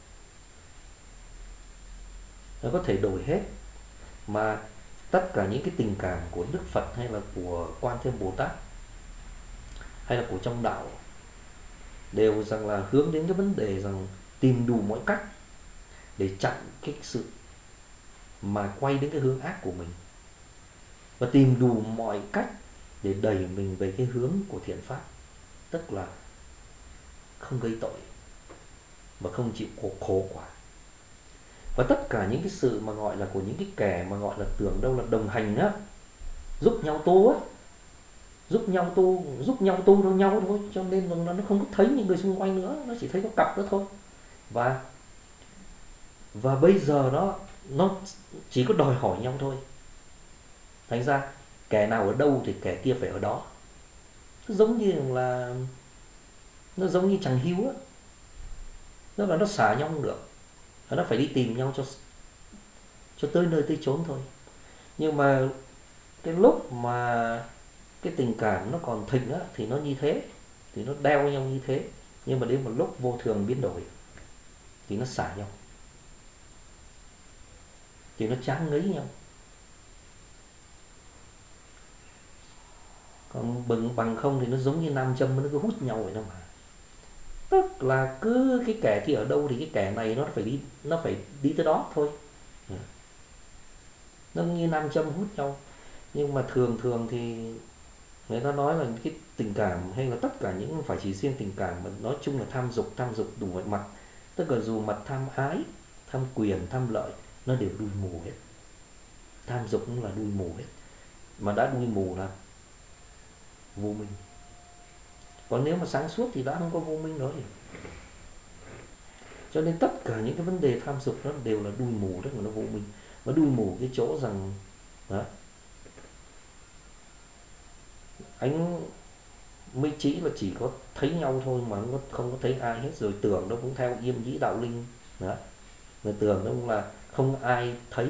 Speaker 1: Nó có thể đổi hết, mà tất cả những cái tình cảm của Đức Phật hay là của Quan Thế Bồ Tát hay là của trong đạo đều rằng là hướng đến cái vấn đề rằng tìm đủ mọi cách để chặn cái sự mà quay đến cái hướng ác của mình, và tìm đủ mọi cách để đẩy mình về cái hướng của thiện pháp, tức là không gây tội và không chịu khổ, khổ quả. Và tất cả những cái sự mà gọi là của những cái kẻ mà gọi là tưởng đâu là đồng hành á, giúp nhau tu á, giúp nhau tu, giúp nhau tu đâu nhau thôi, cho nên là nó không có thấy những người xung quanh nữa, nó chỉ thấy có cặp đó thôi. Và và bây giờ nó nó chỉ có đòi hỏi nhau thôi. Thành ra kẻ nào ở đâu thì kẻ kia phải ở đó. Nó giống như là nó giống như chàng hưu á, nó là nó xả nhau không được, nó phải đi tìm nhau cho cho tới nơi tới chốn thôi. Nhưng mà cái lúc mà cái tình cảm nó còn thịnh á, thì nó như thế, thì nó đeo nhau như thế. nhưng mà đến một lúc vô thường biến đổi thì nó xả nhau, thì nó chán ngấy nhau. Còn bằng bằng không thì nó giống như nam châm, nó cứ hút nhau vậy đó mà. Tức là cứ cái kẻ kia ở đâu thì cái kẻ này nó phải đi, nó phải đi tới đó thôi. Nó như nam châm hút nhau. Nhưng mà thường thường thì người ta nói là cái tình cảm hay là tất cả những, không phải chỉ riêng tình cảm mà nói chung là tham dục, tham dục đủ mọi mặt. Tức là dù mặt tham ái, tham quyền, tham lợi, nó đều đuôi mù hết. Tham dục cũng là đuôi mù hết. Mà đã đuôi mù là vô minh. Còn nếu mà sáng suốt thì đã không có vô minh nữa rồi. Cho nên tất cả những cái vấn đề tham dục nó đều là đuôi mù, tức là nó vô minh. Nó đuôi mù cái chỗ rằng đó, anh mới chỉ là chỉ có thấy nhau thôi mà không có, không có thấy ai hết. Rồi tưởng nó cũng theo Yêm Nhĩ Đạo Linh đó, người tưởng nó cũng là không ai thấy,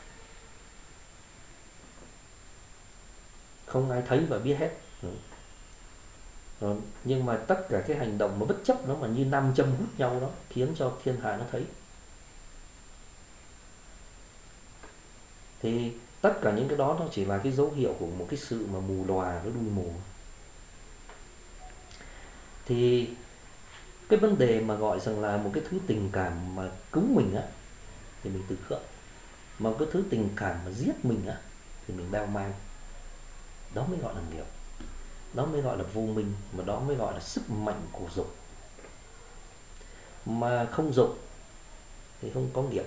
Speaker 1: không ai thấy và biết hết. Đó. Nhưng mà tất cả cái hành động mà bất chấp nó mà như nam châm hút nhau đó, khiến cho thiên hạ nó thấy. Thì tất cả những cái đó nó chỉ là cái dấu hiệu của một cái sự mà mù lòa, nó đuôi mù. Thì cái vấn đề mà gọi rằng là một cái thứ tình cảm mà cứu mình á thì mình tự khượng, mà cái thứ tình cảm mà giết mình á thì mình đeo mang. Đó mới gọi là nghiệp, đó mới gọi là vô minh, mà đó mới gọi là sức mạnh của dục. Mà không dục thì không có nghiệp.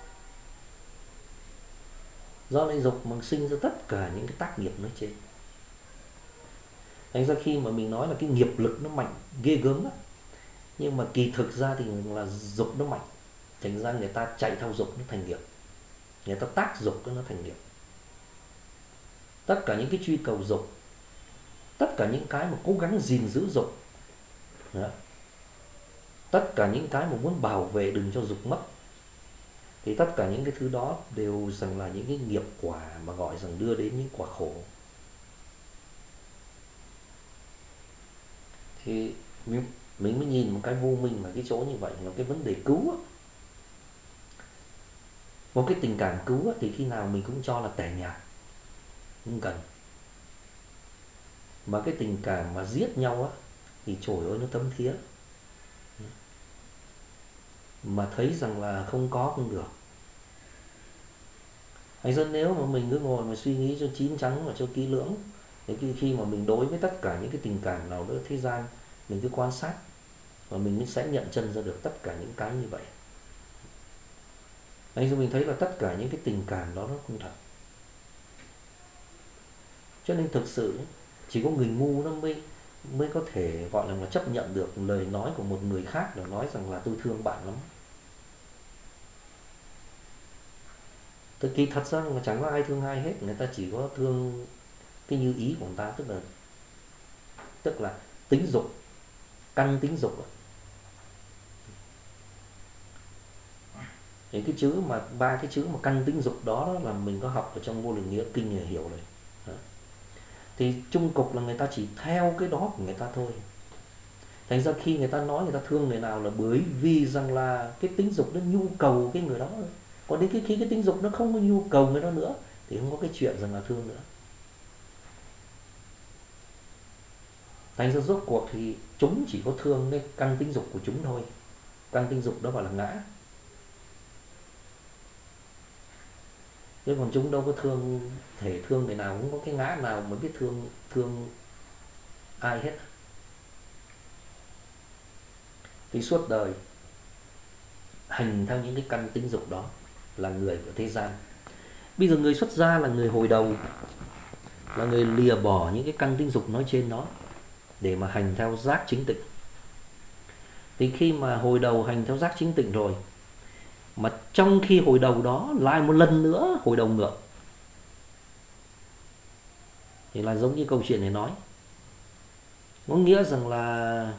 Speaker 1: Do lấy dục mà sinh ra tất cả những cái tác nghiệp nói trên. Thành ra khi mà mình nói là cái nghiệp lực nó mạnh ghê gớm đó, nhưng mà kỳ thực ra thì là dục nó mạnh. Thành ra người ta chạy theo dục nó thành nghiệp, người ta tác dục nó thành nghiệp. Tất cả những cái truy cầu dục, tất cả những cái mà cố gắng gìn giữ dục đó, tất cả những cái mà muốn bảo vệ đừng cho dục mất, thì tất cả những cái thứ đó đều rằng là những cái nghiệp quả mà gọi rằng đưa đến những quả khổ. Thì mình mới nhìn một cái vô minh mà cái chỗ như vậy là cái vấn đề cứu á. Một cái tình cảm cứu á, thì khi nào mình cũng cho là tẻ nhạt, không cần. Mà cái tình cảm mà giết nhau á thì trời ơi nó thấm thía. Mà thấy rằng là không có không được. Hay dân nếu mà mình cứ ngồi mà suy nghĩ cho chín chắn và cho kỹ lưỡng, thì khi, khi mà mình đối với tất cả những cái tình cảm nào đó thế gian, mình cứ quan sát và mình sẽ nhận chân ra được tất cả những cái như vậy. Hay mình thấy là tất cả những cái tình cảm đó nó không thật. Cho nên thực sự chỉ có người ngu nó mới mới có thể gọi là mà chấp nhận được lời nói của một người khác để nói rằng là tôi thương bạn lắm. Thực kỳ thật ra mà chẳng có ai thương ai hết, người ta chỉ có thương cái như ý của người ta, tức là tức là tính dục, căn tính dục. Thì cái chữ mà ba cái chữ mà căn tính dục đó, đó là mình có học ở trong Vô Lượng Nghĩa Kinh để hiểu rồi. Đó. Thì chung cục là người ta chỉ theo cái đó của người ta thôi. Thành ra khi người ta nói người ta thương người nào là bởi vì rằng là cái tính dục nó nhu cầu cái người đó. Còn đến cái khi cái tính dục nó không có nhu cầu người đó nữa thì không có cái chuyện rằng là thương nữa. Thành ra rốt cuộc thì chúng chỉ có thương cái căn tính dục của chúng thôi. Căn tính dục đó gọi là ngã. Chứ còn chúng đâu có thương, thể thương người nào, cũng có cái ngã nào mà biết thương thương ai hết. Thì suốt đời hành theo những cái căn tính dục đó là người của thế gian. Bây giờ người xuất gia là người hồi đầu, là người lìa bỏ những cái căn tính dục nói trên đó để mà hành theo giác chính tịnh. Thì khi mà hồi đầu hành theo giác chính tịnh rồi, mà trong khi hồi đầu đó lại một lần nữa hồi đầu ngược, thì là giống như câu chuyện này nói, có nghĩa rằng là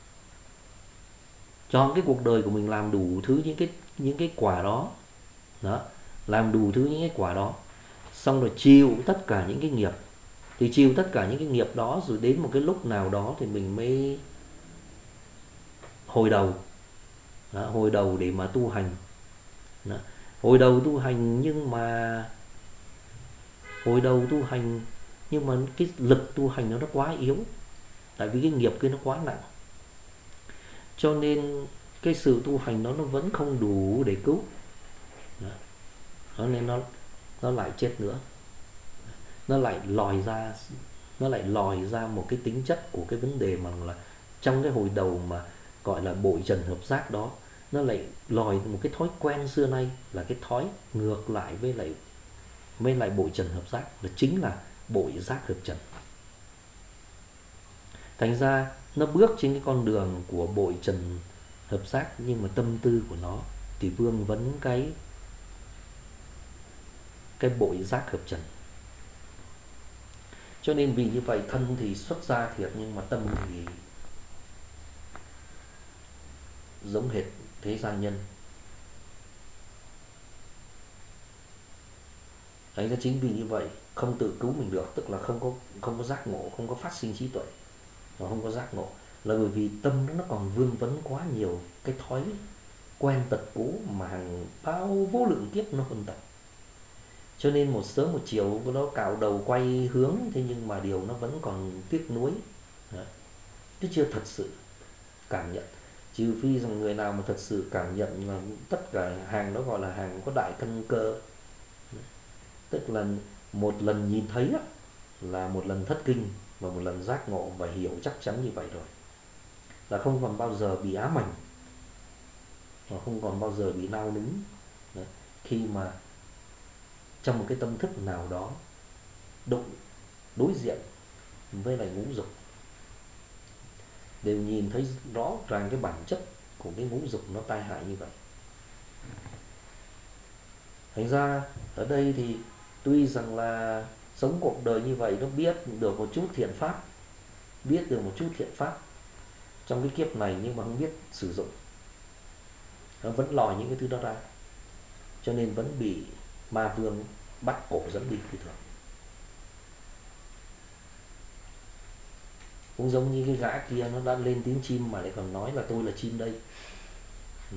Speaker 1: cho cái cuộc đời của mình làm đủ thứ những cái những cái quả đó, đó, làm đủ thứ những cái quả đó, xong rồi chịu tất cả những cái nghiệp. Thì chịu tất cả những cái nghiệp đó rồi đến một cái lúc nào đó thì mình mới hồi đầu. Đó, hồi đầu để mà tu hành. Đó, hồi đầu tu hành nhưng mà hồi đầu tu hành nhưng mà cái lực tu hành nó nó quá yếu, tại vì cái nghiệp kia nó quá nặng, cho nên cái sự tu hành nó nó vẫn không đủ để cứu. Đó. Đó nên nó nó lại chết nữa, nó lại lòi ra nó lại lòi ra một cái tính chất của cái vấn đề mà là trong cái hồi đầu mà gọi là bội trần hợp giác đó, nó lại lòi một cái thói quen xưa nay là cái thói ngược lại với lại với lại bội trần hợp giác, là chính là bội giác hợp trần. Thành ra nó bước trên cái con đường của bội trần hợp giác, nhưng mà tâm tư của nó thì vương vấn cái cái bội giác hợp trần. Cho nên vì như vậy thân thì xuất gia thiệt, nhưng mà tâm thì giống hệt thế gian nhân. Đấy là chính vì như vậy không tự cứu mình được, tức là không có không có giác ngộ, không có phát sinh trí tuệ, và không có giác ngộ là bởi vì tâm nó còn vương vấn quá nhiều cái thói quen tật cũ mà hàng bao vô lượng kiếp nó huân tập. Cho nên một sớm một chiều nó cạo đầu quay hướng, thế nhưng mà điều nó vẫn còn tiếc nuối. Đấy. Chứ chưa thật sự cảm nhận. Trừ phi rằng người nào mà thật sự cảm nhận là tất cả hàng đó gọi là hàng có đại căn cơ. Tức là một lần nhìn thấy á, là một lần thất kinh, và một lần giác ngộ và hiểu chắc chắn như vậy rồi, là không còn bao giờ bị ám ảnh, và không còn bao giờ bị nao núng. Đấy. Khi mà trong một cái tâm thức nào đó đụng đối diện với lại ngũ dục, đều nhìn thấy rõ ràng cái bản chất của cái ngũ dục nó tai hại như vậy. Thành ra ở đây thì tuy rằng là sống cuộc đời như vậy, nó biết được một chút thiện pháp, biết được một chút thiện pháp trong cái kiếp này, nhưng mà không biết sử dụng, nó vẫn lòi những cái thứ đó ra, cho nên vẫn bị ma vương bắt cổ dẫn đi như thường. Cũng giống như cái gã kia, nó đã lên tiếng chim mà lại còn nói là tôi là chim đây. Ừ.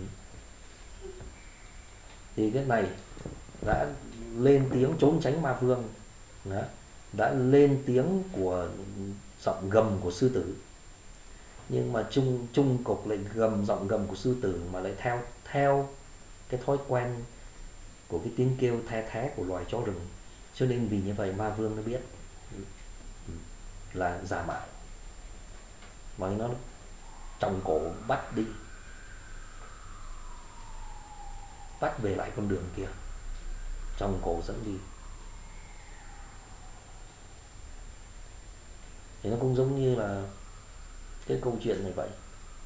Speaker 1: Thì cái này đã lên tiếng trốn tránh ma vương, đó, đã lên tiếng của giọng gầm của sư tử, nhưng mà chung chung cục lại gầm giọng gầm của sư tử mà lại theo theo cái thói quen của cái tiếng kêu the thé của loài chó rừng. Cho nên vì như vậy ma vương nó biết là giả mạo, mà nó trong cổ bắt đi, bắt về lại con đường kia, trong cổ dẫn đi. Thì nó cũng giống như là cái câu chuyện này vậy.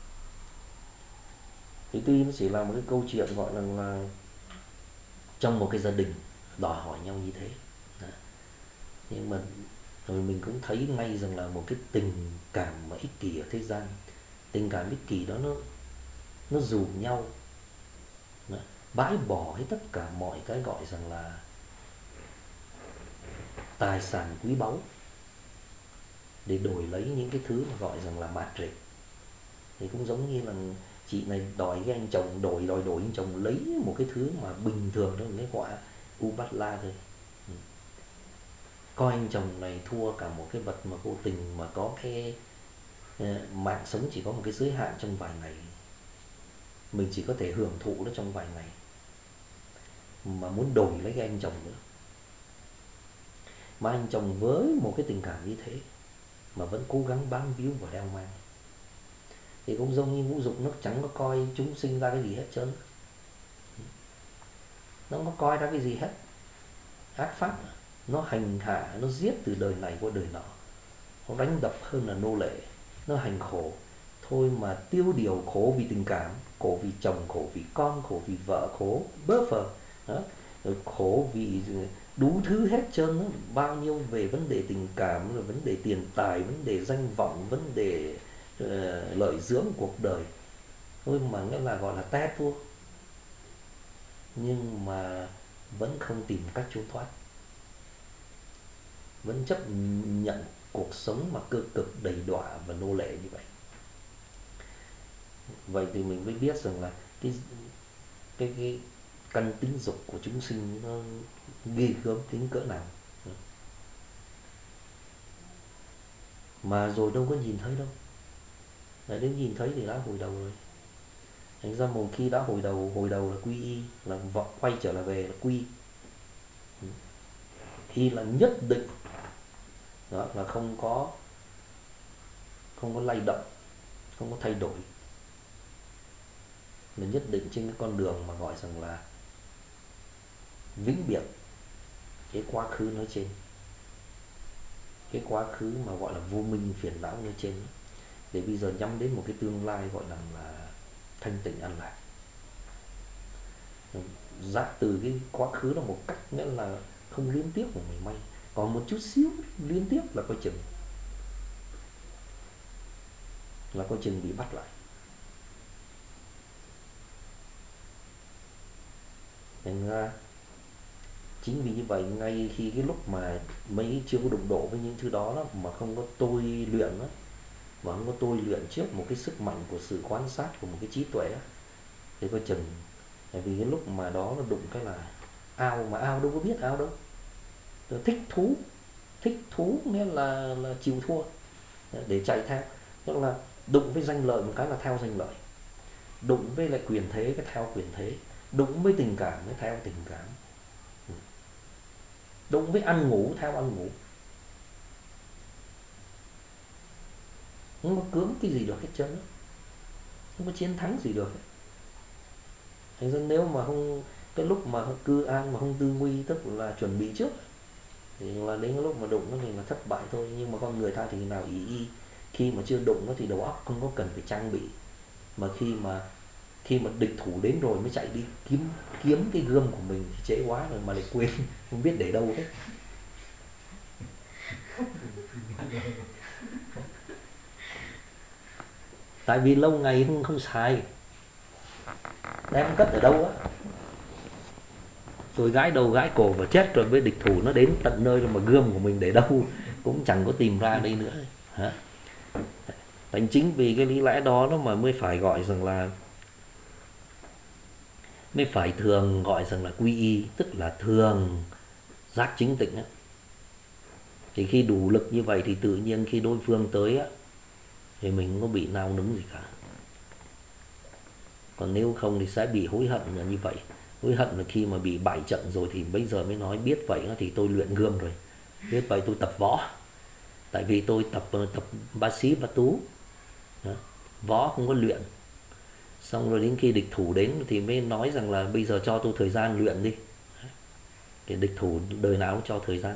Speaker 1: Thì tuy nó chỉ là một cái câu chuyện gọi là, là trong một cái gia đình đòi hỏi nhau như thế. Đó. Nhưng mà rồi mình cũng thấy ngay rằng là một cái tình cảm mà ích kỷ ở thế gian, tình cảm ích kỷ đó nó nó rủ nhau đó, bãi bỏ hết tất cả mọi cái gọi rằng là tài sản quý báu để đổi lấy những cái thứ mà gọi rằng là mạt rệt. Thì cũng giống như là chị này đòi cái anh chồng, đổi đòi đổi anh chồng lấy một cái thứ mà bình thường đó, cái quả u bát la thôi. Ừ. Coi anh chồng này thua cả một cái vật mà vô tình mà có cái mạng sống chỉ có một cái giới hạn trong vài ngày, mình chỉ có thể hưởng thụ nó trong vài ngày, mà muốn đổi lấy cái anh chồng nữa. Mà anh chồng với một cái tình cảm như thế mà vẫn cố gắng bám víu và đeo mang, thì cũng giống như ngũ dục, nó chẳng có coi chúng sinh ra cái gì hết trơn, nó không có coi ra cái gì hết. Ác pháp, nó hành hạ, nó giết từ đời này qua đời nọ, nó đánh đập hơn là nô lệ, nó hành khổ thôi mà tiêu điều, khổ vì tình cảm, khổ vì chồng, khổ vì con, khổ vì vợ, khổ bơ phờ đó, rồi khổ vì đủ thứ hết trơn đó. Bao nhiêu về vấn đề tình cảm, rồi vấn đề tiền tài, vấn đề danh vọng, vấn đề uh, lợi dưỡng cuộc đời thôi mà nghĩa là gọi là té thua, nhưng mà vẫn không tìm cách trốn thoát, vẫn chấp nhận cuộc sống mà cơ cực đầy đọa và nô lệ như vậy. Vậy thì mình mới biết rằng là cái cái cái căn tính dục của chúng sinh nó ghê gớm tính cỡ nào. Mà rồi đâu có nhìn thấy đâu. Lại đến nhìn thấy thì đã hồi đầu rồi. Thành ra một khi đã hồi đầu, hồi đầu là quy y, là quay trở lại về là quy. Y là nhất định, đó là không có không có lay động, không có thay đổi, là nhất định trên cái con đường mà gọi rằng là vĩnh biệt cái quá khứ nói trên, cái quá khứ mà gọi là vô minh phiền não nói trên, để bây giờ nhắm đến một cái tương lai gọi là là thanh tịnh an lạc. Giác từ cái quá khứ là một cách nghĩa là không liên tiếp của mình may, còn một chút xíu liên tiếp là coi chừng là coi chừng bị bắt lại. Thành ra chính vì như vậy, ngay khi cái lúc mà mấy chưa có đụng độ với những thứ đó, đó mà không có tôi luyện đó, mà không có tôi luyện trước một cái sức mạnh của sự quan sát của một cái trí tuệ đó, thì coi chừng. Tại vì cái lúc mà đó nó đụng cái là ao, mà ao đâu có biết ao đâu, thích thú, thích thú nghĩa là là chịu thua để chạy theo, tức là đụng với danh lợi một cái là theo danh lợi, đụng với lại quyền thế cái theo quyền thế, đụng với tình cảm cái theo tình cảm, đụng với ăn ngủ theo ăn ngủ, không có cưỡng cái gì được hết trơn, không có chiến thắng gì được. Thành ra nếu mà không, cái lúc mà không cư an mà không tư nguy, tức là chuẩn bị trước, thì là đến cái lúc mà đụng nó thì là thất bại thôi. Nhưng mà con người ta thì nào ý y, khi mà chưa đụng nó thì đầu óc không có cần phải trang bị, mà khi mà khi mà địch thủ đến rồi mới chạy đi kiếm kiếm cái gươm của mình thì trễ quá rồi, mà lại quên không biết để đâu hết. Tại vì lâu ngày không không xài, đem cất ở đâu á, rồi gãi đầu gãi cổ và chết rồi với địch thủ nó đến tận nơi rồi mà gươm của mình để đâu cũng chẳng có tìm ra đây nữa hả. Thành chính vì cái lý lẽ đó nó mà mới phải gọi rằng là mới phải thường gọi rằng là quy y, tức là thường giác chính tịnh á. Thì khi đủ lực như vậy thì tự nhiên khi đối phương tới á thì mình không có bị nao núng gì cả. Còn nếu không thì sẽ bị hối hận là như vậy. Hối hận là khi mà bị bại trận rồi thì bây giờ mới nói biết vậy thì tôi luyện gươm rồi, biết vậy tôi tập võ. Tại vì tôi tập tập ba xí ba tú đó. Võ không có luyện. Xong rồi đến khi địch thủ đến thì mới nói rằng là bây giờ cho tôi thời gian luyện đi. Cái địch thủ đời nào cũng cho thời gian.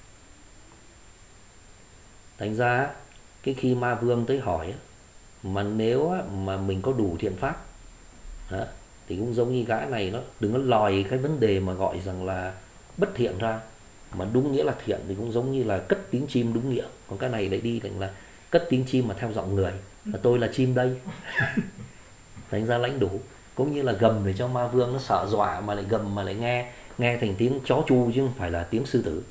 Speaker 1: Thành ra cái khi ma vương tới hỏi mà nếu mà mình có đủ thiện pháp đó, thì cũng giống như gã này, nó đừng có lòi cái vấn đề mà gọi rằng là bất thiện ra, mà đúng nghĩa là thiện thì cũng giống như là cất tiếng chim đúng nghĩa. Còn cái này lại đi thành là cất tiếng chim mà theo giọng người, là tôi là chim đây. Thành ra lãnh đủ, cũng như là gầm để cho ma vương nó sợ dọa mà lại gầm mà lại nghe nghe thành tiếng chó chu chứ không phải là tiếng sư tử.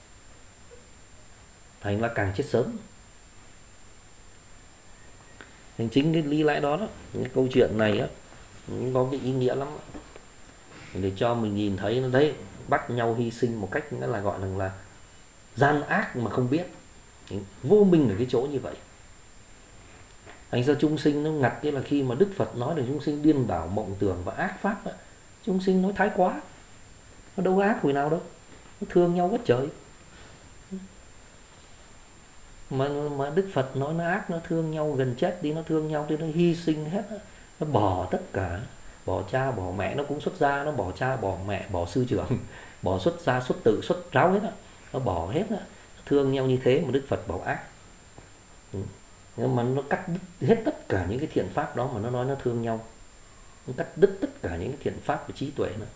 Speaker 1: Thành ra càng chết sớm. Thành chính cái lý lẽ đó đó, cái câu chuyện này á cũng có cái ý nghĩa lắm, để cho mình nhìn thấy nó đấy, bắt nhau hy sinh một cách nghĩa là gọi là, là gian ác mà không biết, vô minh ở cái chỗ như vậy. Thành ra chúng sinh nó ngặt cái là khi mà Đức Phật nói là chúng sinh điên đảo mộng tưởng và ác pháp á, chúng sinh nói thái quá, nó đâu ác hồi nào đâu, nó thương nhau quá trời. Mà, mà Đức Phật nói nó ác, nó thương nhau gần chết đi, nó thương nhau thì nó hy sinh hết á. Nó bỏ tất cả, bỏ cha bỏ mẹ, nó cũng xuất gia, nó bỏ cha bỏ mẹ, bỏ sư trưởng, bỏ xuất gia xuất tự xuất ráo hết á, nó bỏ hết á, thương nhau như thế mà Đức Phật bảo ác. Ừ. Nhưng mà nó cắt đứt hết tất cả những cái thiện pháp đó mà nó nói nó thương nhau, nó cắt đứt tất cả những cái thiện pháp và trí tuệ nữa.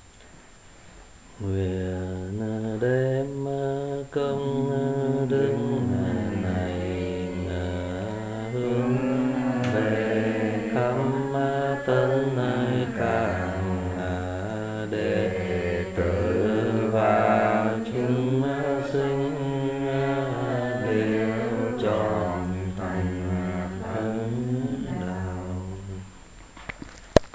Speaker 1: Nguyện đem công đức